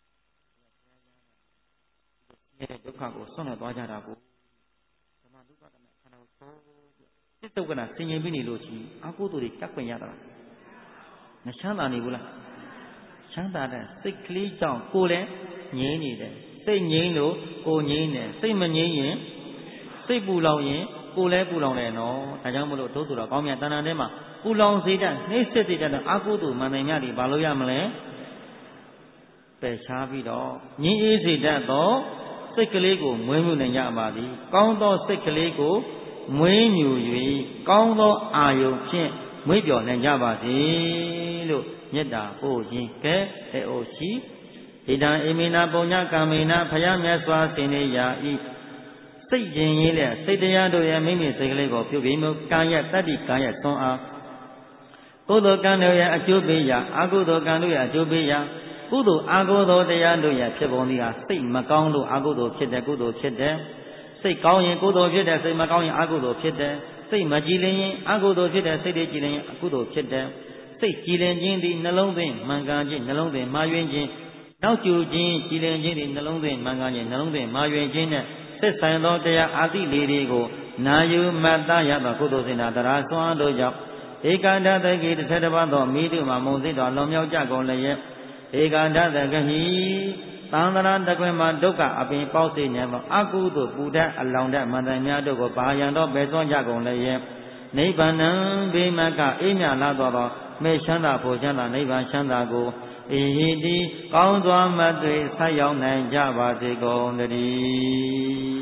ဆင်းရဲတဲ့ဒုက္ခကိုဆွန့်လွတ်သွားကြတာကိုဓမ္မဒုက္ခကနဲ့ခန္ဓာကိုသုံးစစ်တုတ်ကနာဆင်ញင်ပြီးနေလို့ရှိအကုသိုလ်တွေကပ်ခွင့်ရတာလားမချမ်းသာနေဘူးလားချမ်းသာတဲ့စိတ်ကလေးကြောင့်ကိုယ်လည်းငြိမ်းနေတယ်စိတ်ငြိမ်းလို့ကိုယ်ငြိမ်းတယ်စိတ်မငြိမ်းရင်စိတ်ပူလောင်ရင်ကိုယ်လည်းပူလောင်တယ်နော်ဒါကြောင့်မလို့တို့ဆိုတော့ကောင်းမြတ်တဏ္ဍာထဲမှာပူလောင်စေတတ်နှိမ့်စစ်စေတတ်တဲ့အကုသိုလ်မှန်တယ်များတွေဘာလို့ရမလဲပယ်ရှားပြီးတော့ငြိမ်းအေးစေတတ်သောစိတ်ကလေးကိုမွေးမြူနိုင်ကြပါသည်ကောင်းသောစိတ်ကလေးကိုမွေးမြူ၍ကောင်းသောအာယုဖြင့်မွေးပြော်နိုင်ကြပါစေလို့မေတ္တာပို့ခြင်းကဲတဲ့အိုရှိဣဒံအိမိနာပုညကာမေနာဖယားမြတ်စွာဆင်နေရာဤစိတ်ရင်ရေးတဲ့စိတ်တရားတို့ရဲ့မိမိစိတ်ကလေးကိုပြုပြီးမှုကာယတတ္တိကာယသွန်အားကုသိုလ်ကံတို့ရဲ့အကျိုးပေးရာအကုသိုလ်ကံတို့ရဲ့အကျိုးပေးရာကုသိုလ်အကုသိုလ်တရားတို့ရဲ့ဖြစ်ပုံသည်ဟာစိတ်မကောင်းလို့အကုသိုလ်ဖြစ်တယ်ကုသိုလ်ဖြစ်တယ်စိတ်ကောင်းရင်ကုသိုလ်ဖြစ်တယ်စိတ်မကောင်းရင်အကုသိုလ်ဖြစ်တယ်စိတ်မကြည်လင်ရင်အကုသိုလ်ဖြစ်တယ်စိတ်တွေကြည်လင်ရင်အကုသိုလ်ဖြစ်တယ်စိတ်ကြည်လင်ခြင်းသည်နှလုံးသွင်းမှန်ကန်ခြင်းနှလုံးသွင်းမှားယွင်းခြင်းနောက်ကျခြင်းကြည်လင်ခြင်းသည်နှလုံးသွင်းမှန်ကန်ခြင်းနှလုံးသွင်းမှားယွင်းခြင်းနဲ့သက်ဆိုင်သောတရားအာတိလေးတွေကိုနာယူမှတ်သားရသောကုသိုလ်စေနာတရားစွမ်းတို့ကြောင့်ဧကန္တတကိ30ပါးသောမိတုမှာမုံစိတော်လွန်မြောက်ကြကုန်လည်းရဲ့ဧကန္တတကဟိသံဃာတကွင်မှာဒုက္ခအပင်ပေါက်စေနေသောအကုသိုလ်ပူဓာတ်အလောင်ဓာတ်မန္တန်များတို့ကိုဘာယံတော့ပဲသွန်းကြကုန်လည်းရဲ့နိဗ္ဗာန်ဘေးမကအေးမြလာသောမေချမ်းသာဖို့ချမ်းသာနိဗ္ဗာန်ချမ်းသာကိုဣဟိတိကောင်းစွာမသွေဆက်ရောက်နိုင်ကြပါစေကုန်သတည်း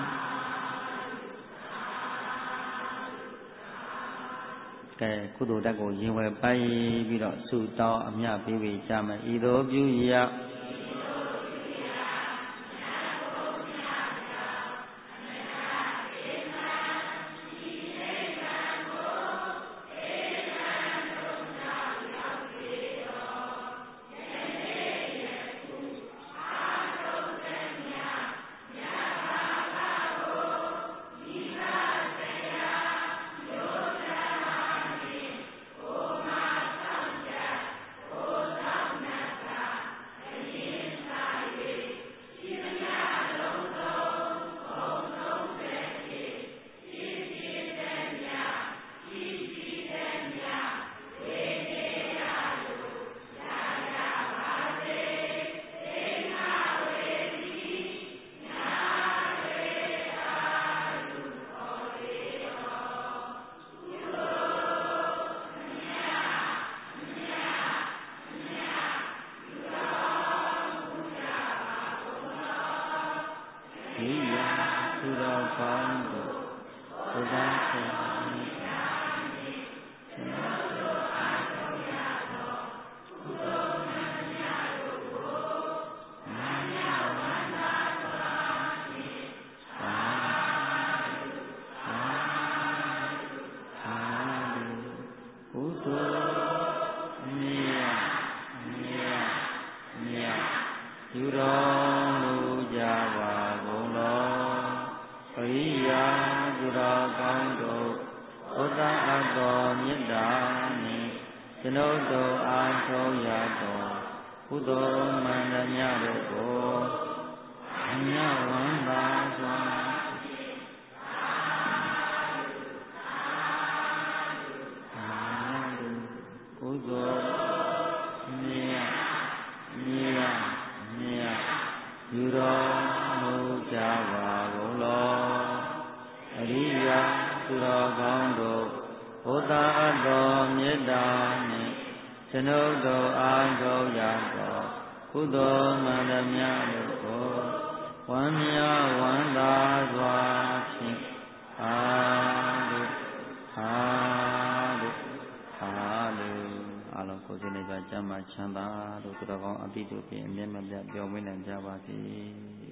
ကဲကုသိုလ်ဓာတ်ကိုရင်ဝယ်ပိုက်ပြီးတော့ဆုတောင်းအမြတ်ပေးကြမယ်ဤသို့ပြုရချမ်းသာတို့သူတော်ကောင်းအတိတ်တို့ဖြင့်အမြဲမပြတ်ပျော်မွေးနိုင်ကြပါစေ